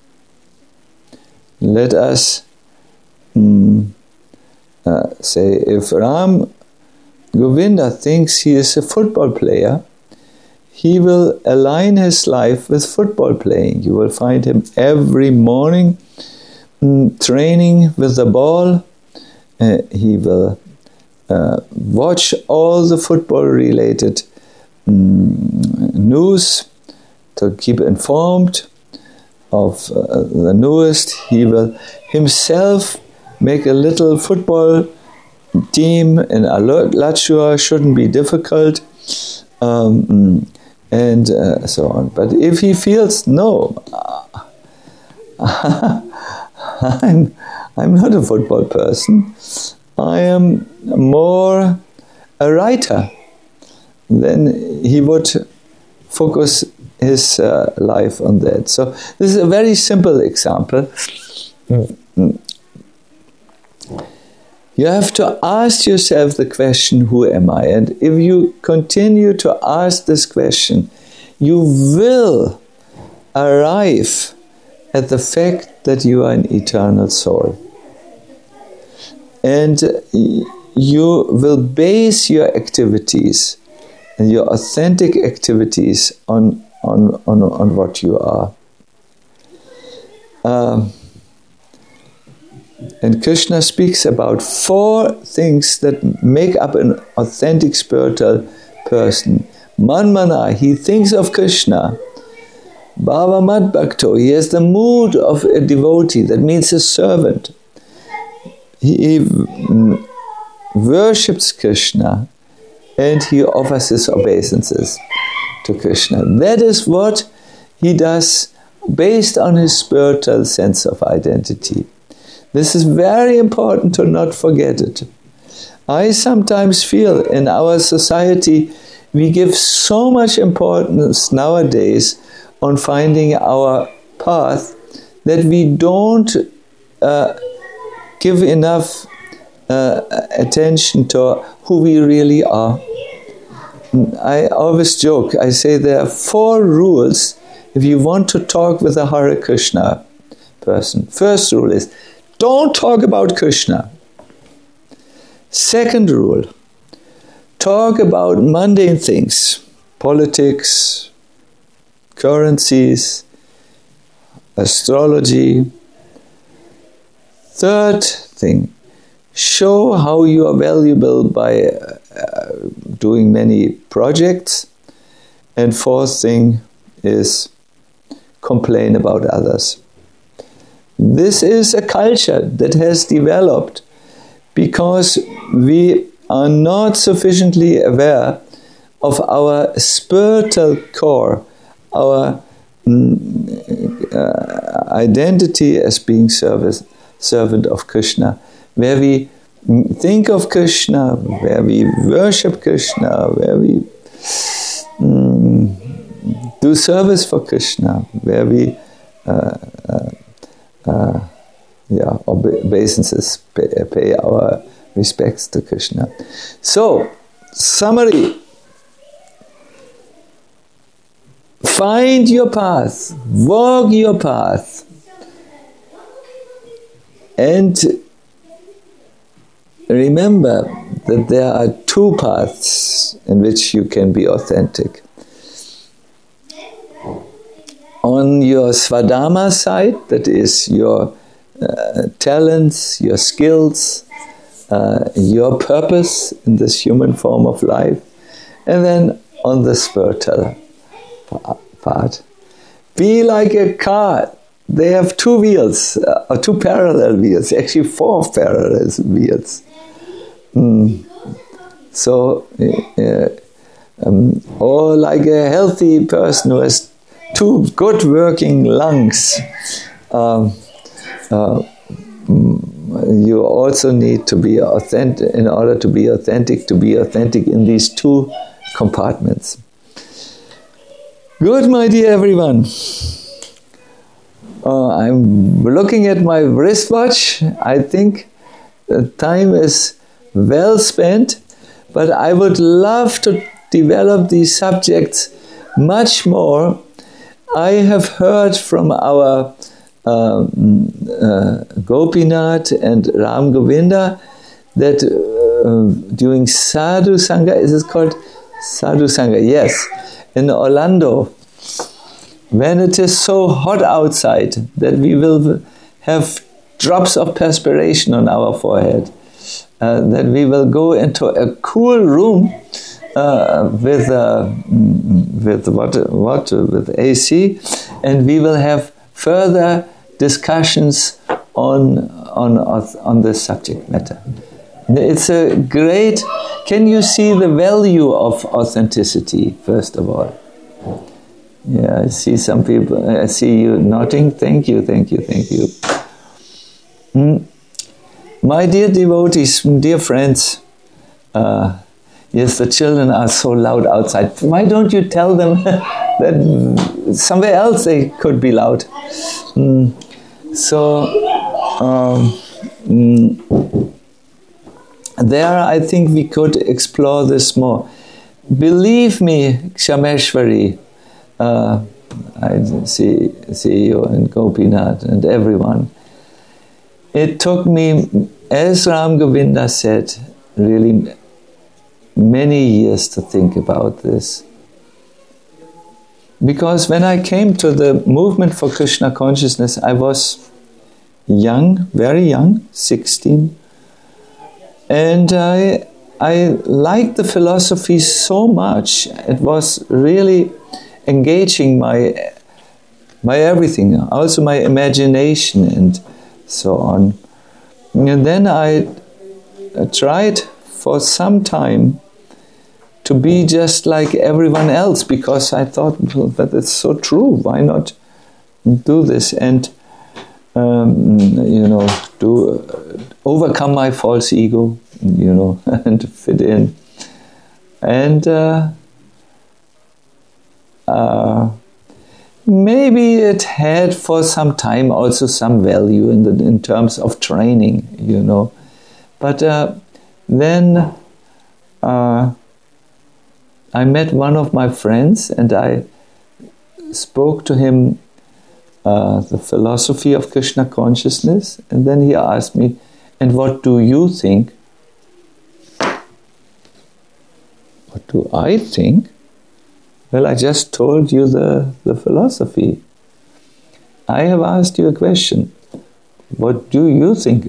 Let us mm, uh, say, if Ram Govinda thinks he is a football player, he will align his life with football playing. You will find him every morning mm, training with the ball. Uh, he will uh, watch all the football-related mm, news to keep informed of uh, the newest. He will himself make a little football team in Alachua. Shouldn't be difficult. Um, and uh, so on. But if he feels, no, I'm, I'm not a football person, I am more a writer, then he would focus his uh, life on that. So this is a very simple example. Mm. You have to ask yourself the question, who am I? And if you continue to ask this question, you will arrive at the fact that you are an eternal soul. And you will base your activities and your authentic activities on, on, on, on what you are. Um, And Krishna speaks about four things that make up an authentic spiritual person. Manmana, he thinks of Krishna. Bhava Mad Bhakto, he has the mood of a devotee, that means a servant. He worships Krishna and he offers his obeisances to Krishna. That is what he does based on his spiritual sense of identity. This is very important to not forget it. I sometimes feel in our society we give so much importance nowadays on finding our path that we don't uh, give enough uh, attention to who we really are. I always joke, I say there are four rules if you want to talk with a Hare Krishna person. First rule is, don't talk about Krishna. Second rule, talk about mundane things, politics, currencies, astrology. Third thing, show how you are valuable by uh, doing many projects. And fourth thing is complain about others. This is a culture that has developed because we are not sufficiently aware of our spiritual core, our mm, uh, identity as being service, servant of Krishna, where we think of Krishna, where we worship Krishna, where we mm, do service for Krishna, where we uh, uh, Uh, yeah, obeisances, pay, pay our respects to Krishna. So, summary. Find your path, walk your path, and remember that there are two paths in which you can be authentic. On your Svadharma side, that is your uh, talents, your skills, uh, your purpose in this human form of life, and then on the spiritual part. Be like a car. They have two wheels, uh, or two parallel wheels, actually four parallel wheels. Mm. So, uh, um, or like a healthy person who has two good working lungs. Um, uh, you also need to be authentic, in order to be authentic, to be authentic in these two compartments. Good, my dear everyone. Uh, I'm looking at my wristwatch. I think the time is well spent, but I would love to develop these subjects much more. I have heard from our um, uh, Gopinath and Ram Govinda that uh, during Sadhu Sangha, is it called Sadhu Sangha? Yes, in Orlando, when it is so hot outside that we will have drops of perspiration on our forehead, uh, that we will go into a cool room uh, with uh, with what what with A C, and we will have further discussions on on on this subject matter. It's a great. Can you see the value of authenticity? First of all. Yeah, I see some people, I see you nodding. Thank you, thank you, thank you. Mm. My dear devotees, dear friends, uh, yes, the children are so loud outside. Why don't you tell them that somewhere else they could be loud? Mm. So, um, mm, there I think we could explore this more. Believe me, Kshameshwari, Uh, I see, see you and Gopinath and everyone. It took me, as Ram Govinda said, really many years to think about this. Because when I came to the movement for Krishna consciousness, I was young, very young, sixteen. And I, I liked the philosophy so much. It was really engaging my my everything, also my imagination and so on. And then I tried for some time to be just like everyone else, because I thought, well, that it's so true, why not do this and um, you know, do uh, overcome my false ego, you know, and fit in. And uh, Uh, maybe it had for some time also some value in the in terms of training, you know. But uh, then uh, I met one of my friends and I spoke to him uh, the philosophy of Krishna consciousness, and then he asked me, "And what do you think?" What do I think? Well, I just told you the, the philosophy. I have asked you a question. What do you think?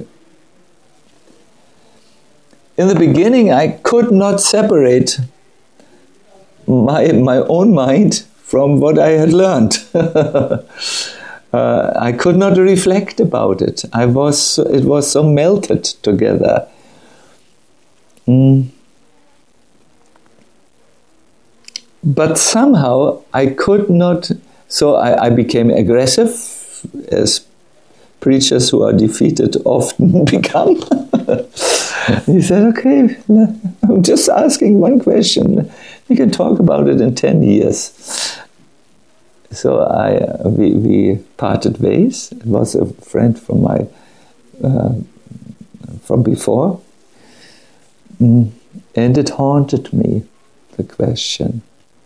In the beginning, I could not separate my, my own mind from what I had learned. uh, I could not reflect about it. I was, it was so melted together. Mm. But somehow I could not, so I, I became aggressive, as preachers who are defeated often become. He said, okay, I'm just asking one question. We can talk about it in ten years. So I, uh, we, we parted ways. It was a friend from my, uh, from before. Mm. And it haunted me, the question.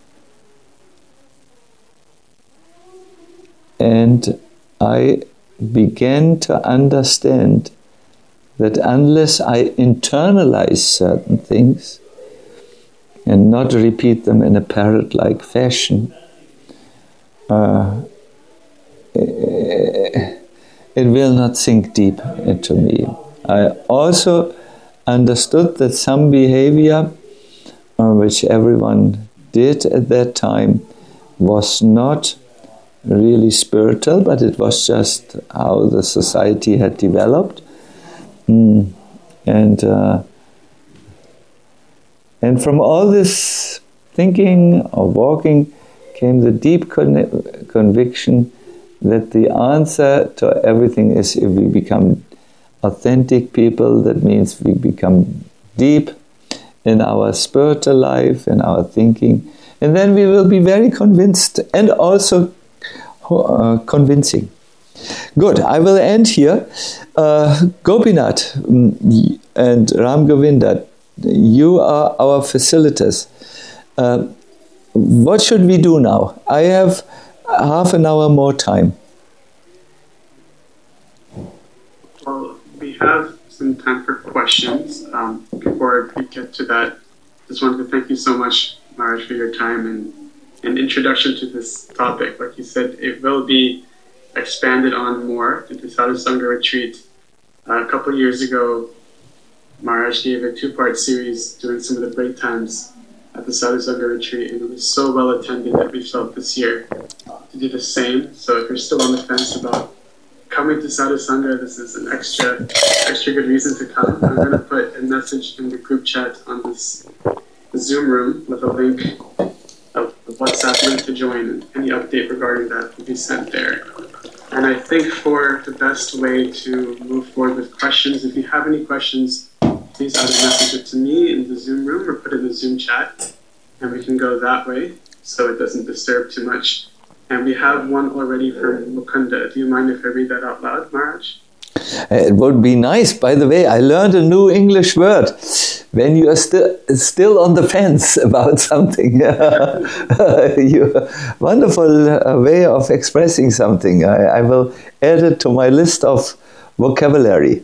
And I began to understand that unless I internalize certain things and not repeat them in a parrot-like fashion, uh, it will not sink deep into me. I also understood that some behavior, uh, which everyone did at that time, was not really spiritual, but it was just how the society had developed. Mm. And uh, and from all this thinking or walking came the deep con- conviction that the answer to everything is if we become authentic people. That means we become deep in our spiritual life, in our thinking, and then we will be very convinced and also uh, convincing. Good, I will end here. Uh, Gopinath and Ram Govinda, you are our facilitators. Uh, what should we do now? I have half an hour more time. Well, we have some time for questions. Um, before we get to that, just wanted to thank you so much, Maharaj, for your time and an introduction to this topic. Like you said, it will be expanded on more at the Sadhu Sangha retreat. Uh, a couple of years ago, Maharaj gave a two-part series during some of the break times at the Sadhu Sangha retreat, and it was so well attended that we felt this year to do the same. So if you're still on the fence about coming to Sadhu Sangha, this is an extra extra good reason to come. I'm going to put a message in the group chat on this Zoom room with a link, a WhatsApp link to join, and any update regarding that will be sent there. And I think for the best way to move forward with questions, if you have any questions, please either message it to me in the Zoom room or put it in the Zoom chat, and we can go that way so it doesn't disturb too much. And we have one already from Mukunda. Do you mind if I read that out loud, Maharaj? It would be nice. By the way, I learned a new English word. When you are still still on the fence about something, you wonderful uh, way of expressing something. I, I will add it to my list of vocabulary.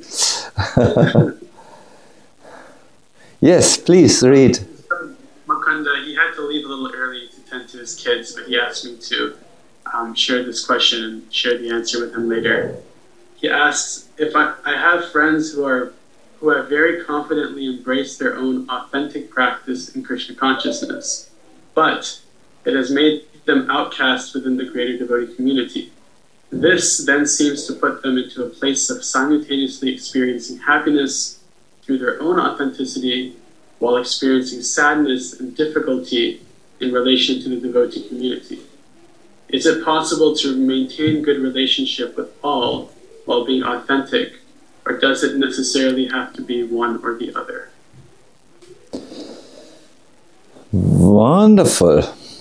Yes, please read. Mukunda, he had to leave a little early to tend to his kids, but he asked me to um, share this question and share the answer with him later. He asks, if I, I have friends who are who have very confidently embraced their own authentic practice in Krishna consciousness, but it has made them outcasts within the greater devotee community. This then seems to put them into a place of simultaneously experiencing happiness through their own authenticity while experiencing sadness and difficulty in relation to the devotee community. Is it possible to maintain good relationship with all while being authentic, or does it necessarily have to be one or the other? Wonderful.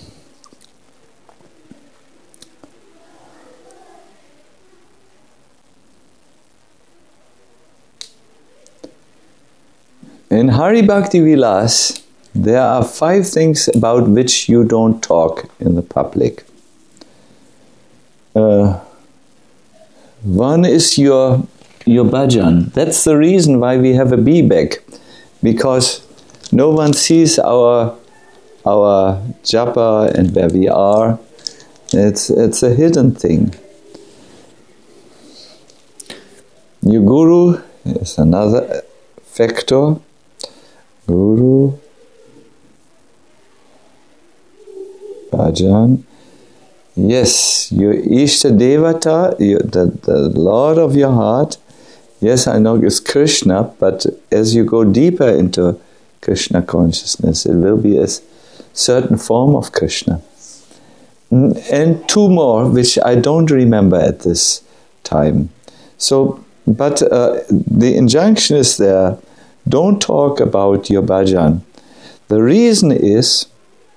In Hari Bhakti Vilas, there are five things about which you don't talk in the public. Uh, one is your your bhajan. That's the reason why we have a B-bag, because no one sees our our japa and where we are. It's it's a hidden thing. Your guru is another factor. Guru, bhajan. Yes, your Ishta Devata, your, the, the Lord of your heart. Yes, I know it's Krishna, but as you go deeper into Krishna consciousness, it will be a certain form of Krishna. And two more, which I don't remember at this time. So, but uh, the injunction is there, don't talk about your bhajan. The reason is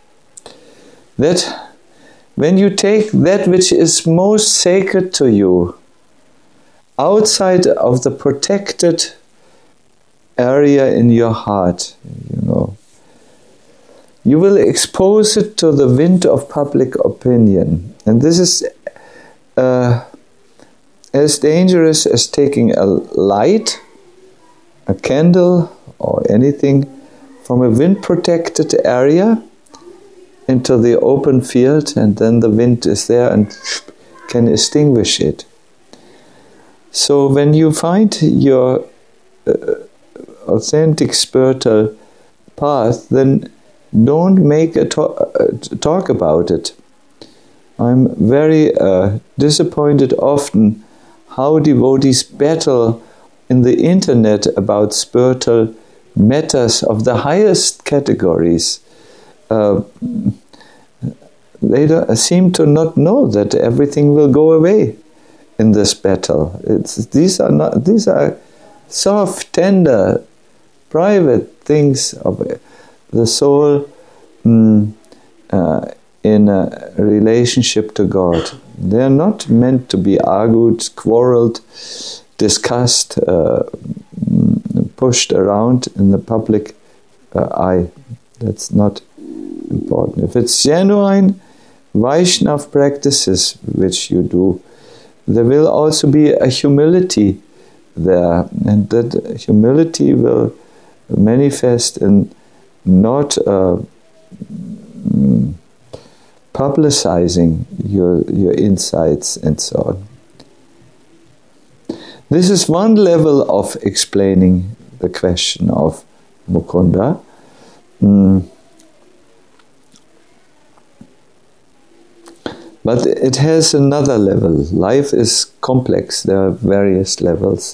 that when you take that which is most sacred to you outside of the protected area in your heart, you know, you will expose it to the wind of public opinion. And this is uh, as dangerous as taking a light, a candle, or anything from a wind-protected area into the open field, and then the wind is there and can extinguish it. So when you find your uh, authentic spiritual path, then don't make a to- uh, talk about it. I'm very uh, disappointed often how devotees battle in the internet about spiritual matters of the highest categories. Uh, they don't, seem to not know that everything will go away in this battle. It's, these are not. These are soft, tender, private things of the soul mm, uh, in a relationship to God. They are not meant to be argued, quarreled, discussed, uh, pushed around in the public uh, eye. That's not important. If it's genuine Vaishnav practices which you do, there will also be a humility there, and that humility will manifest in not uh, mm, publicizing your, your insights and so on. This is one level of explaining the question of Mukunda. Mm. But it has another level. Life is complex. There are various levels.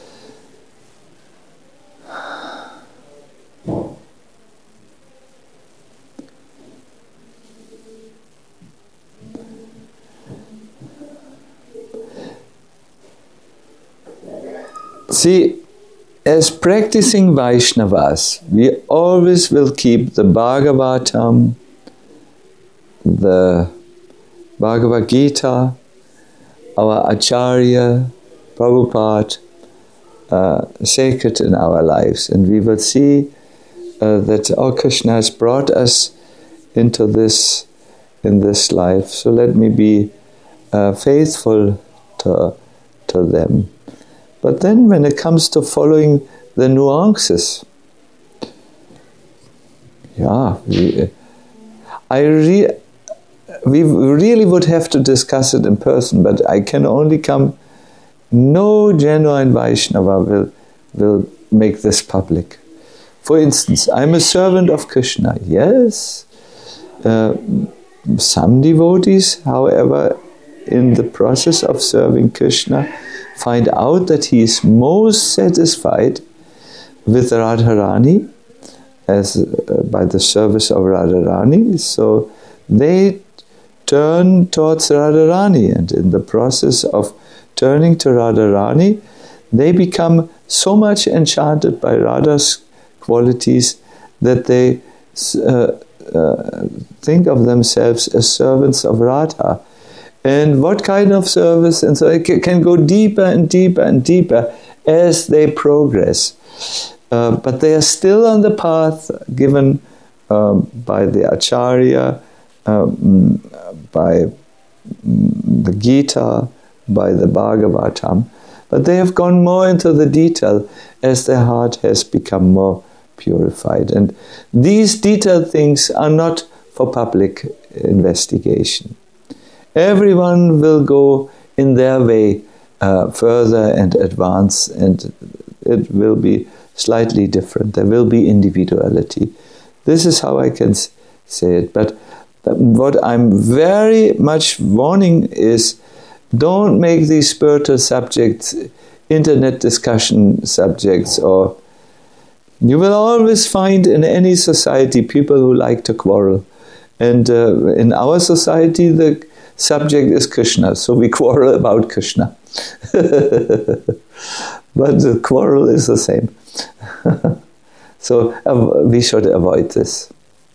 See, as practicing Vaishnavas, we always will keep the Bhagavatam, the Bhagavad Gita, our Acharya, Prabhupada, uh, sacred in our lives. And we will see uh, that our Krishna has brought us into this, in this life. So let me be uh, faithful to, to them. But then when it comes to following the nuances, yeah, we, I re, we really would have to discuss it in person, but I can only come, no genuine Vaishnava will, will make this public. For instance, I'm a servant of Krishna, yes. Uh, some devotees, however, in the process of serving Krishna, find out that he is most satisfied with Radharani as uh, by the service of Radharani. So they turn towards Radharani, and in the process of turning to Radharani, they become so much enchanted by Radha's qualities that they uh, uh, think of themselves as servants of Radha. And what kind of service? And so it can go deeper and deeper and deeper as they progress. Uh, but they are still on the path given um, by the Acharya, um, by the Gita, by the Bhagavatam. But they have gone more into the detail as their heart has become more purified. And these detailed things are not for public investigation. Everyone will go in their way uh, further and advance, and it will be slightly different. There will be individuality. This is how I can say it. But what I'm very much warning is, don't make these spiritual subjects internet discussion subjects, or you will always find in any society people who like to quarrel. And uh, in our society, the subject is Krishna, so we quarrel about Krishna. But the quarrel is the same. So uh, we should avoid this.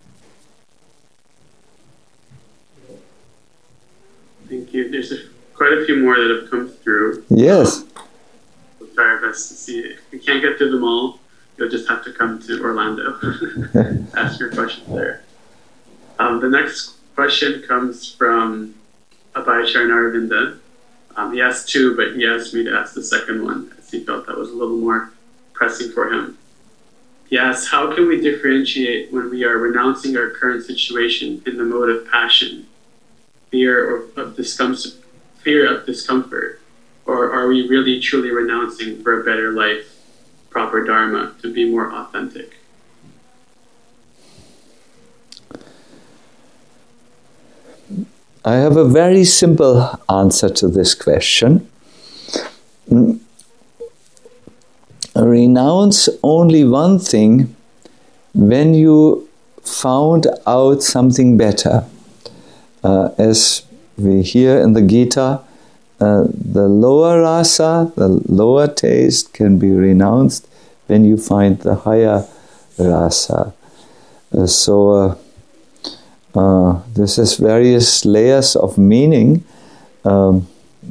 Thank you. There's a, quite a few more that have come through. Yes. Um, we'll try our best to see it. If we can't get to them all, you'll just have to come to Orlando. Ask your questions there. Um, the next question comes from Abhayacharya Aravinda. Um, he asked two, but he asked me to ask the second one, as he felt that was a little more pressing for him. He asks, how can we differentiate when we are renouncing our current situation in the mode of passion, fear or of discomfort, fear of discomfort, or are we really truly renouncing for a better life, proper dharma, to be more authentic? I have a very simple answer to this question. Renounce only one thing when you found out something better. Uh, as we hear in the Gita, uh, the lower rasa, the lower taste, can be renounced when you find the higher rasa. Uh, so uh, uh, this is various layers of meaning. Um,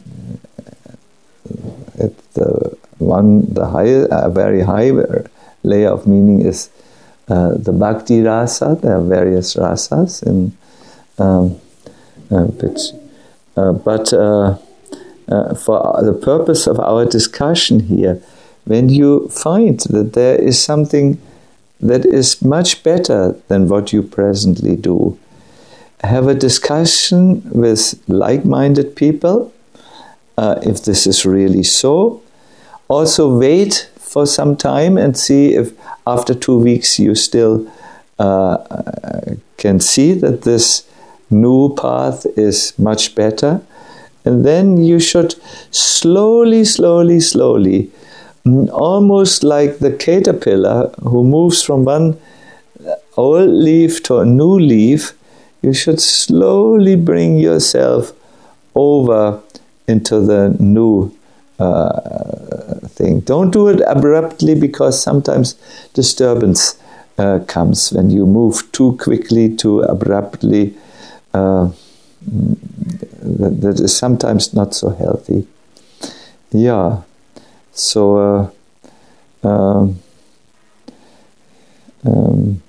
it, the one, the high, a very high layer of meaning is uh, the bhakti rasa. There are various rasas in um, uh, which, uh, but uh, uh, for the purpose of our discussion here, when you find that there is something that is much better than what you presently do, have a discussion with like-minded people, uh, if this is really so. Also wait for some time and see if after two weeks you still uh, can see that this new path is much better. And then you should slowly, slowly, slowly, almost like the caterpillar who moves from one old leaf to a new leaf, you should slowly bring yourself over into the new uh, thing. Don't do it abruptly, because sometimes disturbance uh, comes when you move too quickly, too abruptly. Uh, that, that is sometimes not so healthy. Yeah. So, uh, um, um,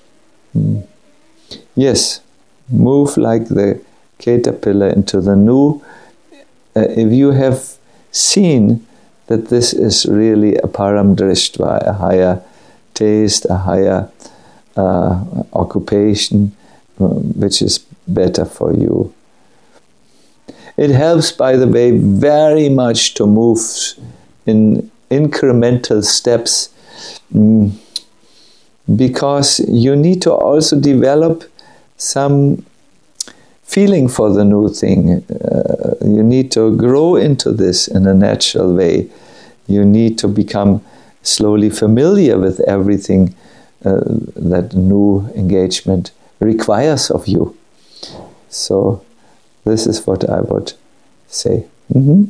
yes, move like the caterpillar into the new. Uh, if you have seen that this is really a param drishtva, a higher taste, a higher uh, occupation, uh, which is better for you. It helps, by the way, very much to move in incremental steps, mm, because you need to also develop some feeling for the new thing. Uh, you need to grow into this in a natural way. You need to become slowly familiar with everything uh, that new engagement requires of you. So this is what I would say. Mm-hmm.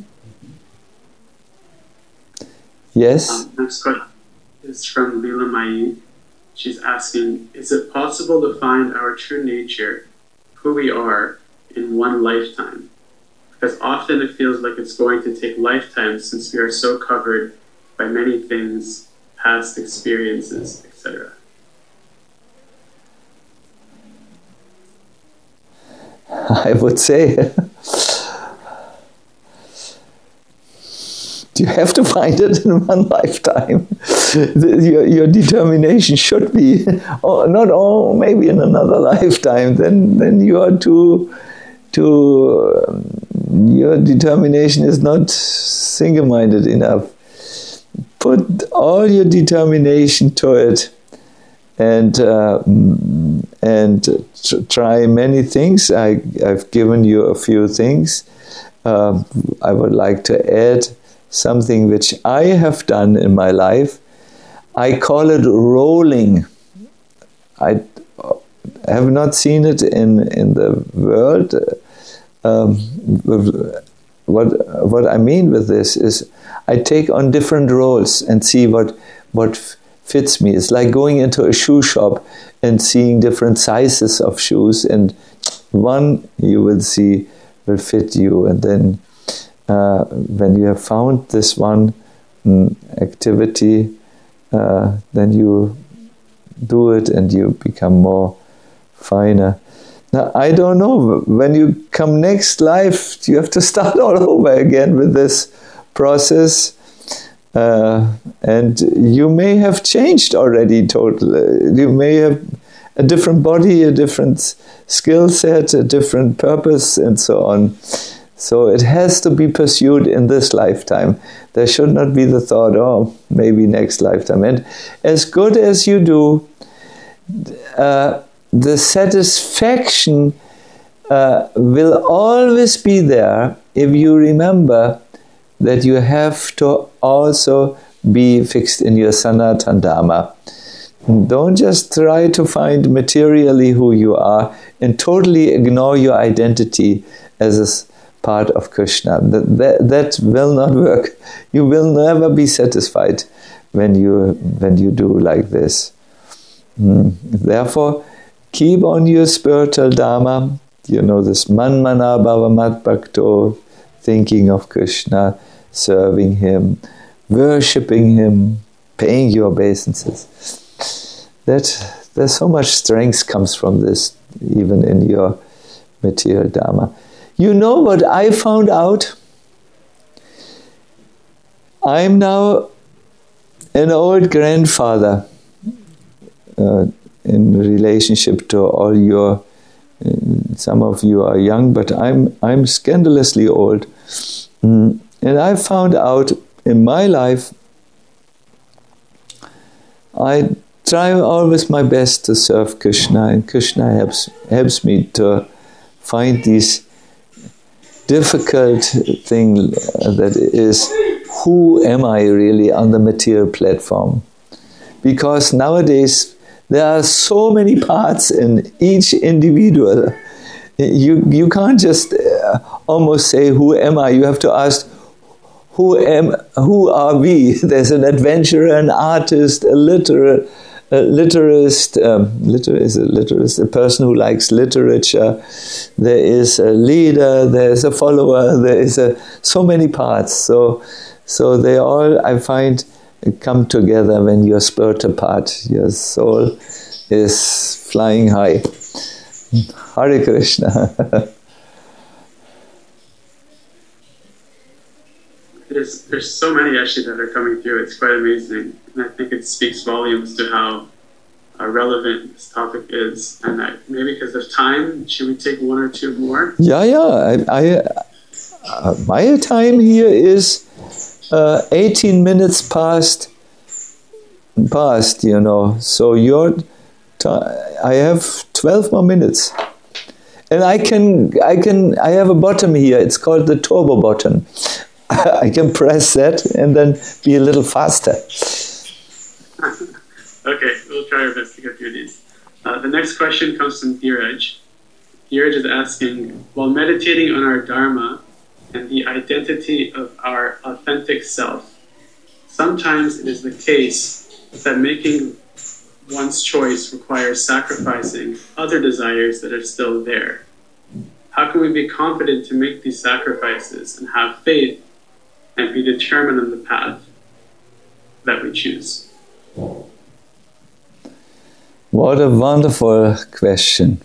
Yes? Um, next question is from Leela Mai. She's asking, is it possible to find our true nature, who we are, in one lifetime? Because often it feels like it's going to take lifetimes, since we are so covered by many things, past experiences, et cetera. I would say you have to find it in one lifetime. your, your determination should be, oh, not oh, maybe in another lifetime. Then, then you are too, too. Um, your determination is not single-minded enough. Put all your determination to it, and uh, and tr- try many things. I, I've given you a few things. Uh, I would like to add something which I have done in my life. I call it rolling. I have not seen it in, in the world. Um, what what I mean with this is I take on different roles and see what what fits me. It's like going into a shoe shop and seeing different sizes of shoes, and one you will see will fit you, and then uh, when you have found this one um, activity, uh, then you do it and you become more finer. Now, I don't know, when you come next life, you have to start all over again with this process. Uh, and you may have changed already totally. You may have a different body, a different skill set, a different purpose, and so on. So it has to be pursued in this lifetime. There should not be the thought, oh, maybe next lifetime. And as good as you do, uh, the satisfaction uh, will always be there if you remember that you have to also be fixed in your Sanatana Dharma. Don't just try to find materially who you are and totally ignore your identity as a part of Krishna. That, that, that will not work. You will never be satisfied when you, when you do like this. Mm. Therefore, keep on your spiritual dharma. You know, this manmana bhava mat bhakto, thinking of Krishna, serving Him, worshipping Him, paying your obeisances. That there's so much strength comes from this, even in your material dharma. You know what I found out? I'm now an old grandfather uh, in relationship to all your. Uh, some of you are young, but I'm I'm scandalously old, mm. and I found out in my life. I try always my best to serve Krishna, and Krishna helps helps me to find these difficult thing that is, who am I really on the material platform? Because nowadays there are so many parts in each individual. You you can't just uh, almost say, who am I? You have to ask, who am who are we? There's an adventurer, an artist, a literate. A literist, um, liter- is a literist, a person who likes literature. There is a leader, there is a follower, there is a so many parts. So, so they all, I find, come together when your spiritual part, your soul, is flying high. Hare Krishna. There's there's so many actually that are coming through. It's quite amazing, and I think it speaks volumes to how uh, relevant this topic is. And I, maybe because of time, should we take one or two more? Yeah, yeah. I, I uh, my time here is uh, eighteen minutes past. Past, you know. So your time, I have twelve more minutes, and I can I can I have a button here. It's called the turbo button. I can press that and then be a little faster. Okay, we'll try our best to get through these. Uh, the next question comes from Dheeraj. Dheeraj is asking, while meditating on our Dharma and the identity of our authentic self, sometimes it is the case that making one's choice requires sacrificing other desires that are still there. How can we be confident to make these sacrifices and have faith and be determined on the path that we choose? What a wonderful question.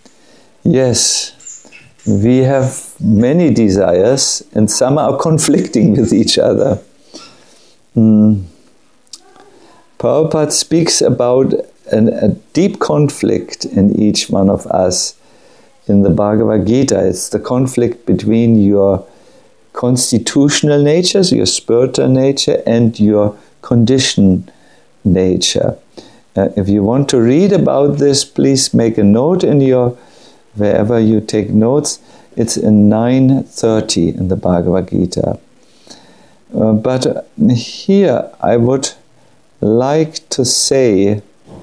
Yes, we have many desires and some are conflicting with each other. Mm. Prabhupada speaks about an, a deep conflict in each one of us in the Bhagavad Gita. It's the conflict between your constitutional nature, so your spiritual nature, and your conditioned nature. Uh, if you want to read about this, please make a note in your, wherever you take notes. It's in nine thirty in the Bhagavad Gita. Uh, but here I would like to say,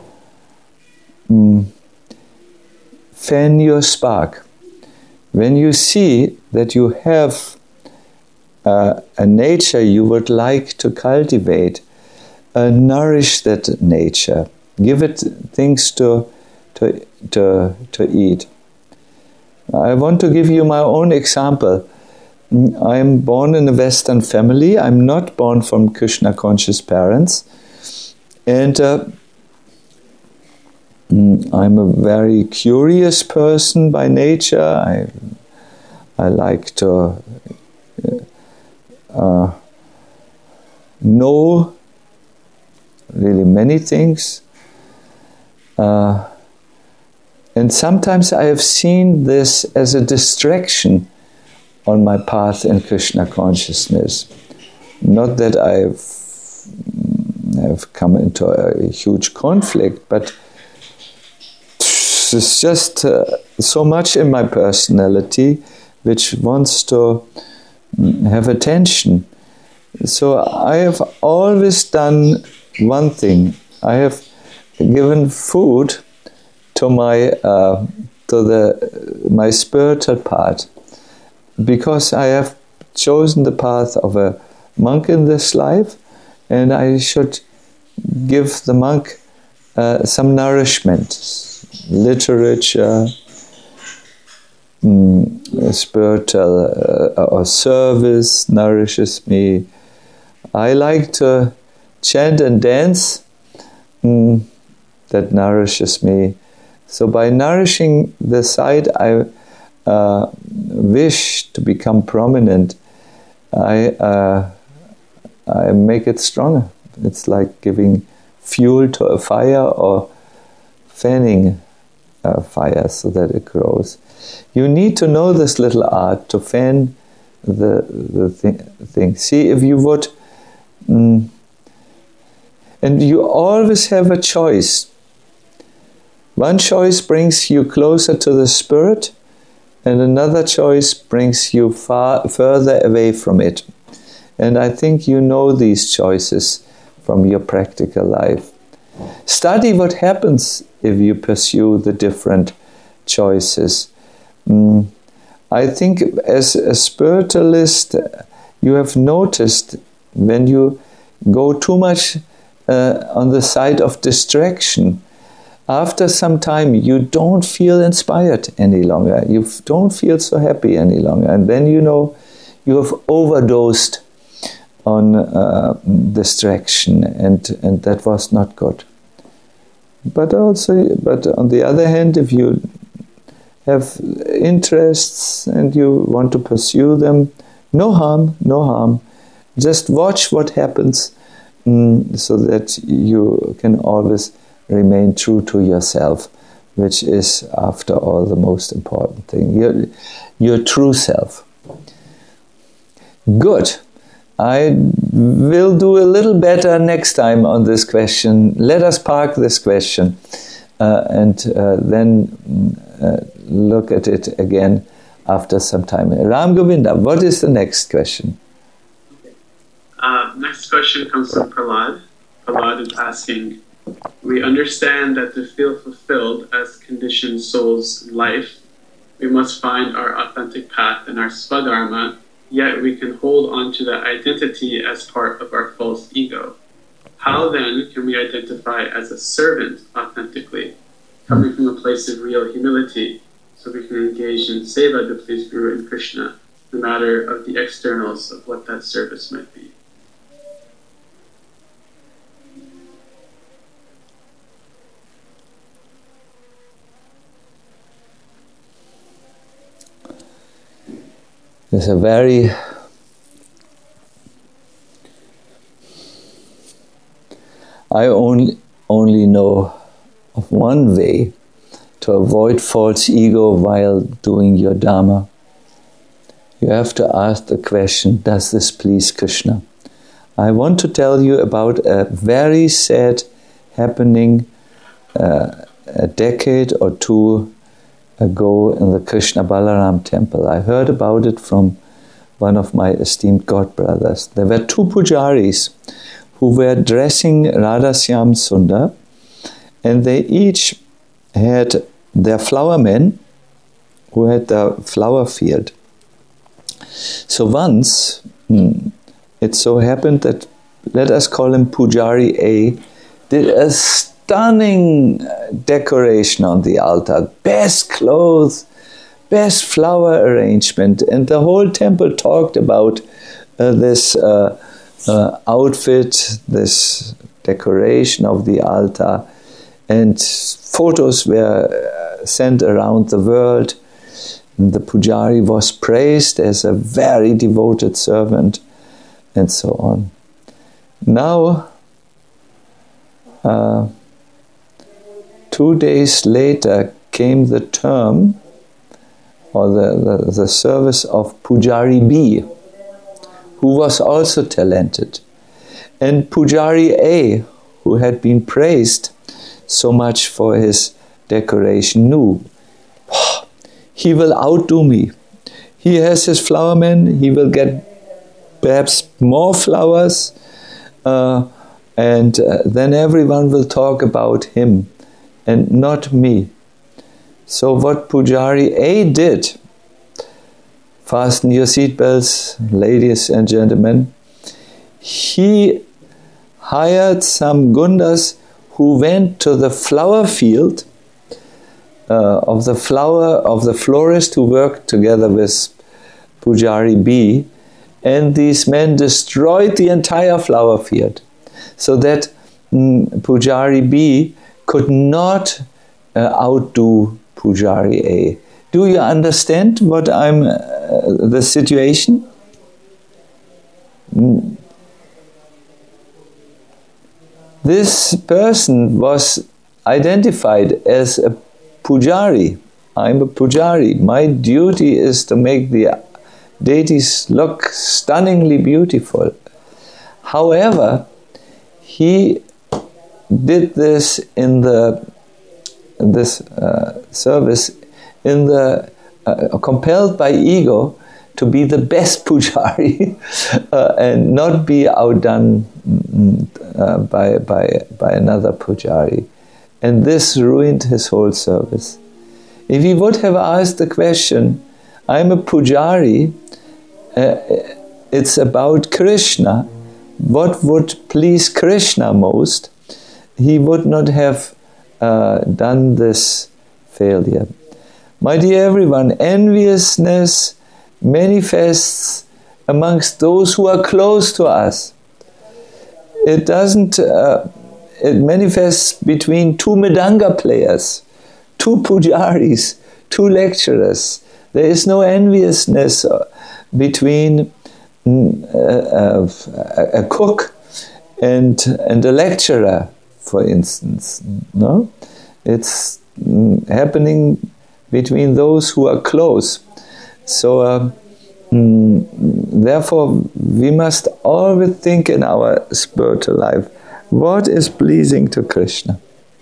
um, fan your spark. When you see that you have uh, a nature you would like to cultivate, uh, nourish that nature. Give it things to, to, to, to eat. I want to give you my own example. I'm born in a Western family. I'm not born from Krishna-conscious parents. And uh, I'm a very curious person by nature. I, I like to uh, know really many things. Uh, and sometimes I have seen this as a distraction on my path in Krishna consciousness. Not that I've have come into a huge conflict, but there's just uh, so much in my personality which wants to have attention. So I have always done one thing. I have given food to my uh, to the my spiritual part. because I have chosen the path of a monk in this life, and I should give the monk uh, some nourishment, literature, mm, spiritual uh, or service nourishes me. I like to chant and dance, mm, that nourishes me. So by nourishing the side I uh, wish to become prominent, I uh, I make it stronger. It's like giving fuel to a fire or fanning a fire so that it grows. You need to know this little art to fan the the thing. thing. See, if you would, mm, and you always have a choice. One choice brings you closer to the Spirit, and another choice brings you far further away from it. And I think you know these choices from your practical life. Study what happens if you pursue the different choices. Mm, I think as a spiritualist, you have noticed when you go too much uh, on the side of distraction, after some time you don't feel inspired any longer. You don't feel so happy any longer. And then you know you have overdosed on uh, distraction, and, and that was not good. But also, but on the other hand, if you have interests and you want to pursue them, no harm, no harm. Just watch what happens, mm, so that you can always remain true to yourself, which is, after all, the most important thing. Your, your true self. Good. I will do a little better next time on this question. Let us park this question uh, and uh, then uh, look at it again after some time. Ram Govinda, what is the next question? Uh, next question comes from Prahlad. Prahlad is asking, we understand that to feel fulfilled as conditioned souls in life, we must find our authentic path and our Swadharma, yet we can hold on to that identity as part of our false ego. How then can we identify as a servant authentically, coming from a place of real humility, so we can engage in seva to please Guru and Krishna, no matter of the externals of what that service might be? It's a very I only only know of one way to avoid false ego while doing your Dharma. You have to ask the question, does this please Krishna? I want to tell you about a very sad happening uh, a decade or two ago in the Krishna Balaram temple. I heard about it from one of my esteemed godbrothers. There were two pujaris who were dressing Radhasyam Sundar, and they each had their flower men who had the flower field. So once, hmm, it so happened that, let us call him Pujari A, did a stunning decoration on the altar, best clothes, best flower arrangement, and the whole temple talked about uh, this uh, uh, outfit, this decoration of the altar, and photos were uh, sent around the world. And the Pujari was praised as a very devoted servant, and so on. Now, uh, two days later came the term or the, the, the service of Pujari B, who was also talented. And Pujari A, who had been praised so much for his decoration, knew, oh, he will outdo me. He has his flower man, he will get perhaps more flowers, uh, and uh, then everyone will talk about him and not me. So what Pujari A did, fasten your seatbelts, ladies and gentlemen. He hired some gundas who went to the flower field uh, of the flower of the florist who worked together with Pujari B, and these men destroyed the entire flower field, so that mm, Pujari B could not uh, outdo Pujari A. Do you understand what I'm uh, the situation? Mm. This person was identified as a Pujari. I'm a Pujari. My duty is to make the deities look stunningly beautiful. However, he did this in the in this uh, service in the uh, compelled by ego to be the best Pujari uh, and not be outdone uh, by by by another Pujari, and this ruined his whole service. If he would have asked the question, "I'm a Pujari, uh, it's about Krishna, what would please Krishna most?" he would not have uh, done this failure. My dear everyone, enviousness manifests amongst those who are close to us. It doesn't, uh, it manifests between two Mridanga players, two Pujaris, two lecturers. There is no enviousness between uh, uh, a cook and, and a lecturer, for instance. No? It's mm, happening between those who are close. So, uh, mm, therefore, we must always think in our spiritual life, what is pleasing to Krishna?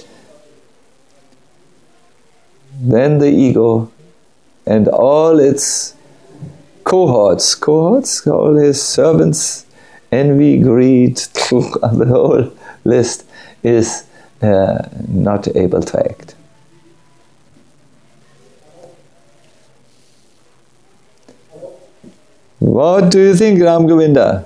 Then the ego and all its cohorts, cohorts, all his servants, envy, greed, the whole list is uh, not able to act. What do you think, Ram Govinda?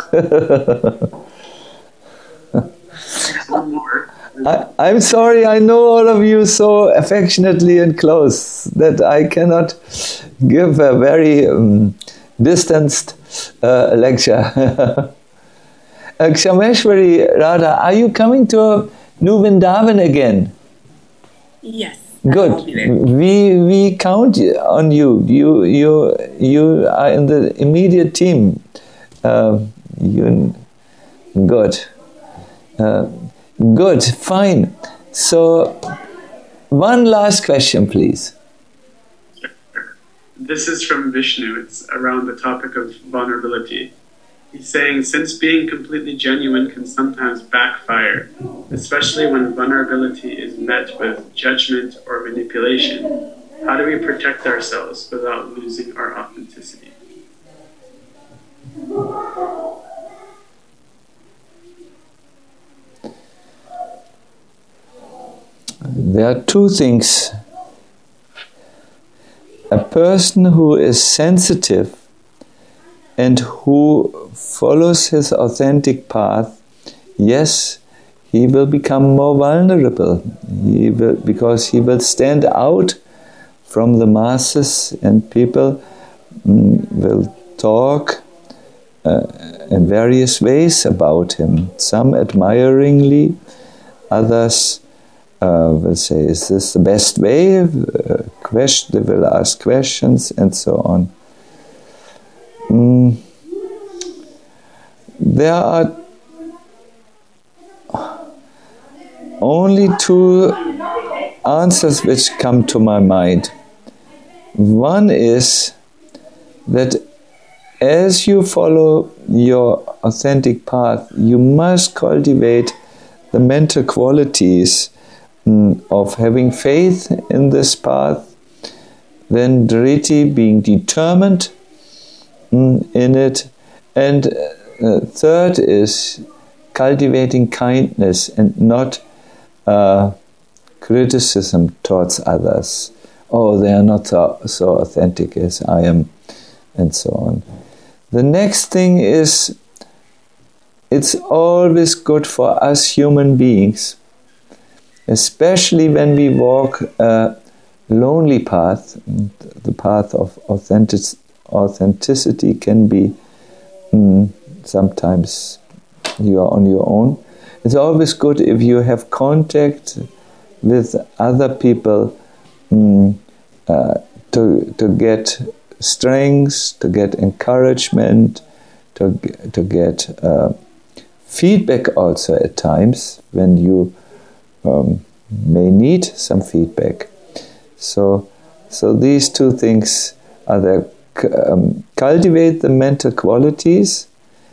I, I'm sorry, I know all of you so affectionately and close that I cannot give a very um, distanced uh, lecture. uh, Kshameshwari Radha, are you coming to New Vrindavan again? Yes. Good. We we count on you. You you you are in the immediate team. Uh, you good. Uh, good. Fine. So, one last question, please. This is from Vishnu. It's around the topic of vulnerability. He's saying, since being completely genuine can sometimes backfire, especially when vulnerability is met with judgment or manipulation, how do we protect ourselves without losing our authenticity? There are two things. A person who is sensitive and who follows his authentic path, yes, he will become more vulnerable. He will, because he will stand out from the masses, and people mm, will talk uh, in various ways about him. Some admiringly, others uh, will say, "Is this the best way?" Uh, question, they will ask questions, and so on. Mm. There are only two answers which come to my mind. One is that as you follow your authentic path, you must cultivate the mental qualities mm, of having faith in this path, then driti, being determined mm, in it, and uh, third is cultivating kindness and not uh, criticism towards others. Oh, they are not so, so authentic as I am. and so on. The next thing is, it's always good for us human beings, especially when we walk a lonely path. The path of authentic, authenticity can be mm, sometimes you are on your own. It's always good if you have contact with other people mm, uh, to to get strength, to get encouragement, to to get uh, feedback also at times when you um, may need some feedback. So, so these two things are there. Um, cultivate the mental qualities.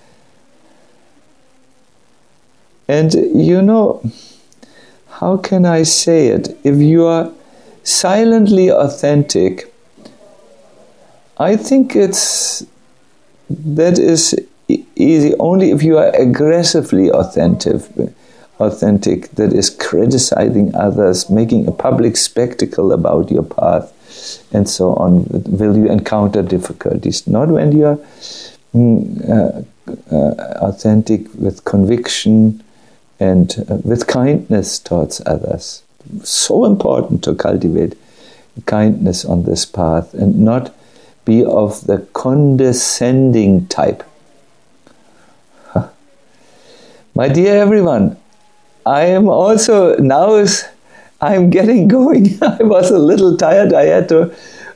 And you know, how can I say it? If you are silently authentic, I think it's that is e- easy. Only if you are aggressively authentic, authentic, that is criticizing others, making a public spectacle about your path, and so on, will you encounter difficulties. Not when you are mm, uh, uh, authentic with conviction and uh, with kindness towards others. So important to cultivate kindness on this path and not be of the condescending type. Huh. My dear everyone, I am also now I'm getting going. I was a little tired. I had to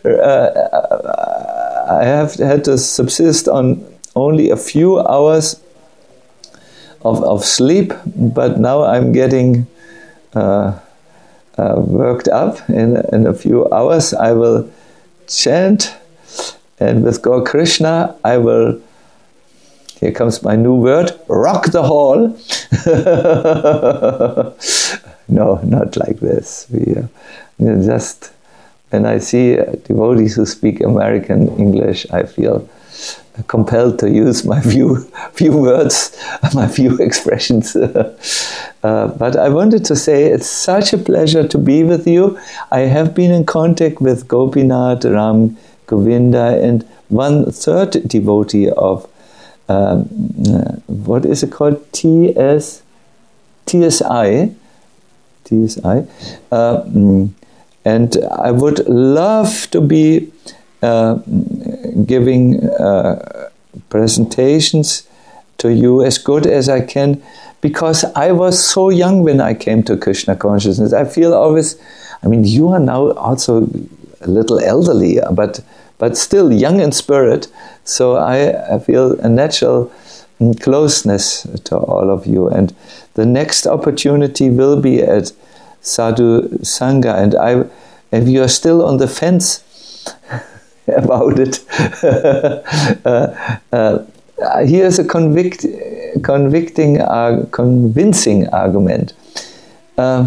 uh, I have had to subsist on only a few hours Of, of sleep, but now I'm getting uh, uh, worked up. In, in a few hours I will chant, and with Gaur Krishna I will, here comes my new word, rock the hall. No, not like this. We uh, you know, just, when I see devotees who speak American English, I feel compelled to use my few few words, my few expressions. uh, but I wanted to say it's such a pleasure to be with you. I have been in contact with Gopinath, Ram, Govinda, and one third devotee of, um, uh, what is it called? T S, T S I. T S I. Uh, and I would love to be Uh, giving uh, presentations to you as good as I can, because I was so young when I came to Krishna consciousness. I feel always, I mean, you are now also a little elderly, but but still young in spirit, so I, I feel a natural closeness to all of you. And the next opportunity will be at Sadhu Sangha, and I, if you are still on the fence about it, uh, uh, here's a convict, convicting, uh, convincing argument. Uh,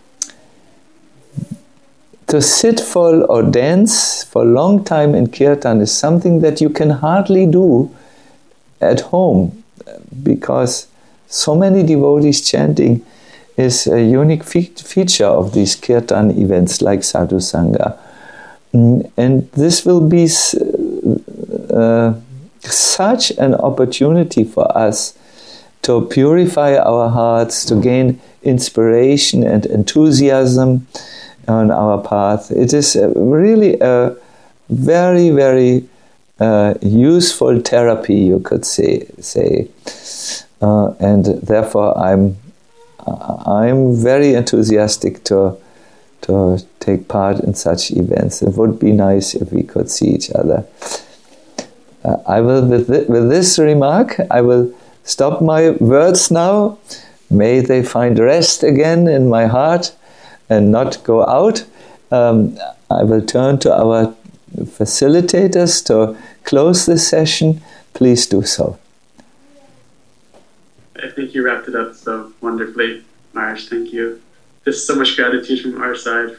to sit for or dance for a long time in kirtan is something that you can hardly do at home, because so many devotees chanting is a unique fe- feature of these kirtan events like Sadhu Sangha. And this will be uh, such an opportunity for us to purify our hearts, to gain inspiration and enthusiasm on our path. It is really a very, very uh, useful therapy, you could say. say. Uh, and therefore, I'm I'm very enthusiastic to. to take part in such events. It would be nice if we could see each other. Uh, I will, with, th- with this remark, I will stop my words now. May they find rest again in my heart and not go out. Um, I will turn to our facilitators to close this session. Please do so. I think you wrapped it up so wonderfully, Maharaj. Thank you. There's so much gratitude from our side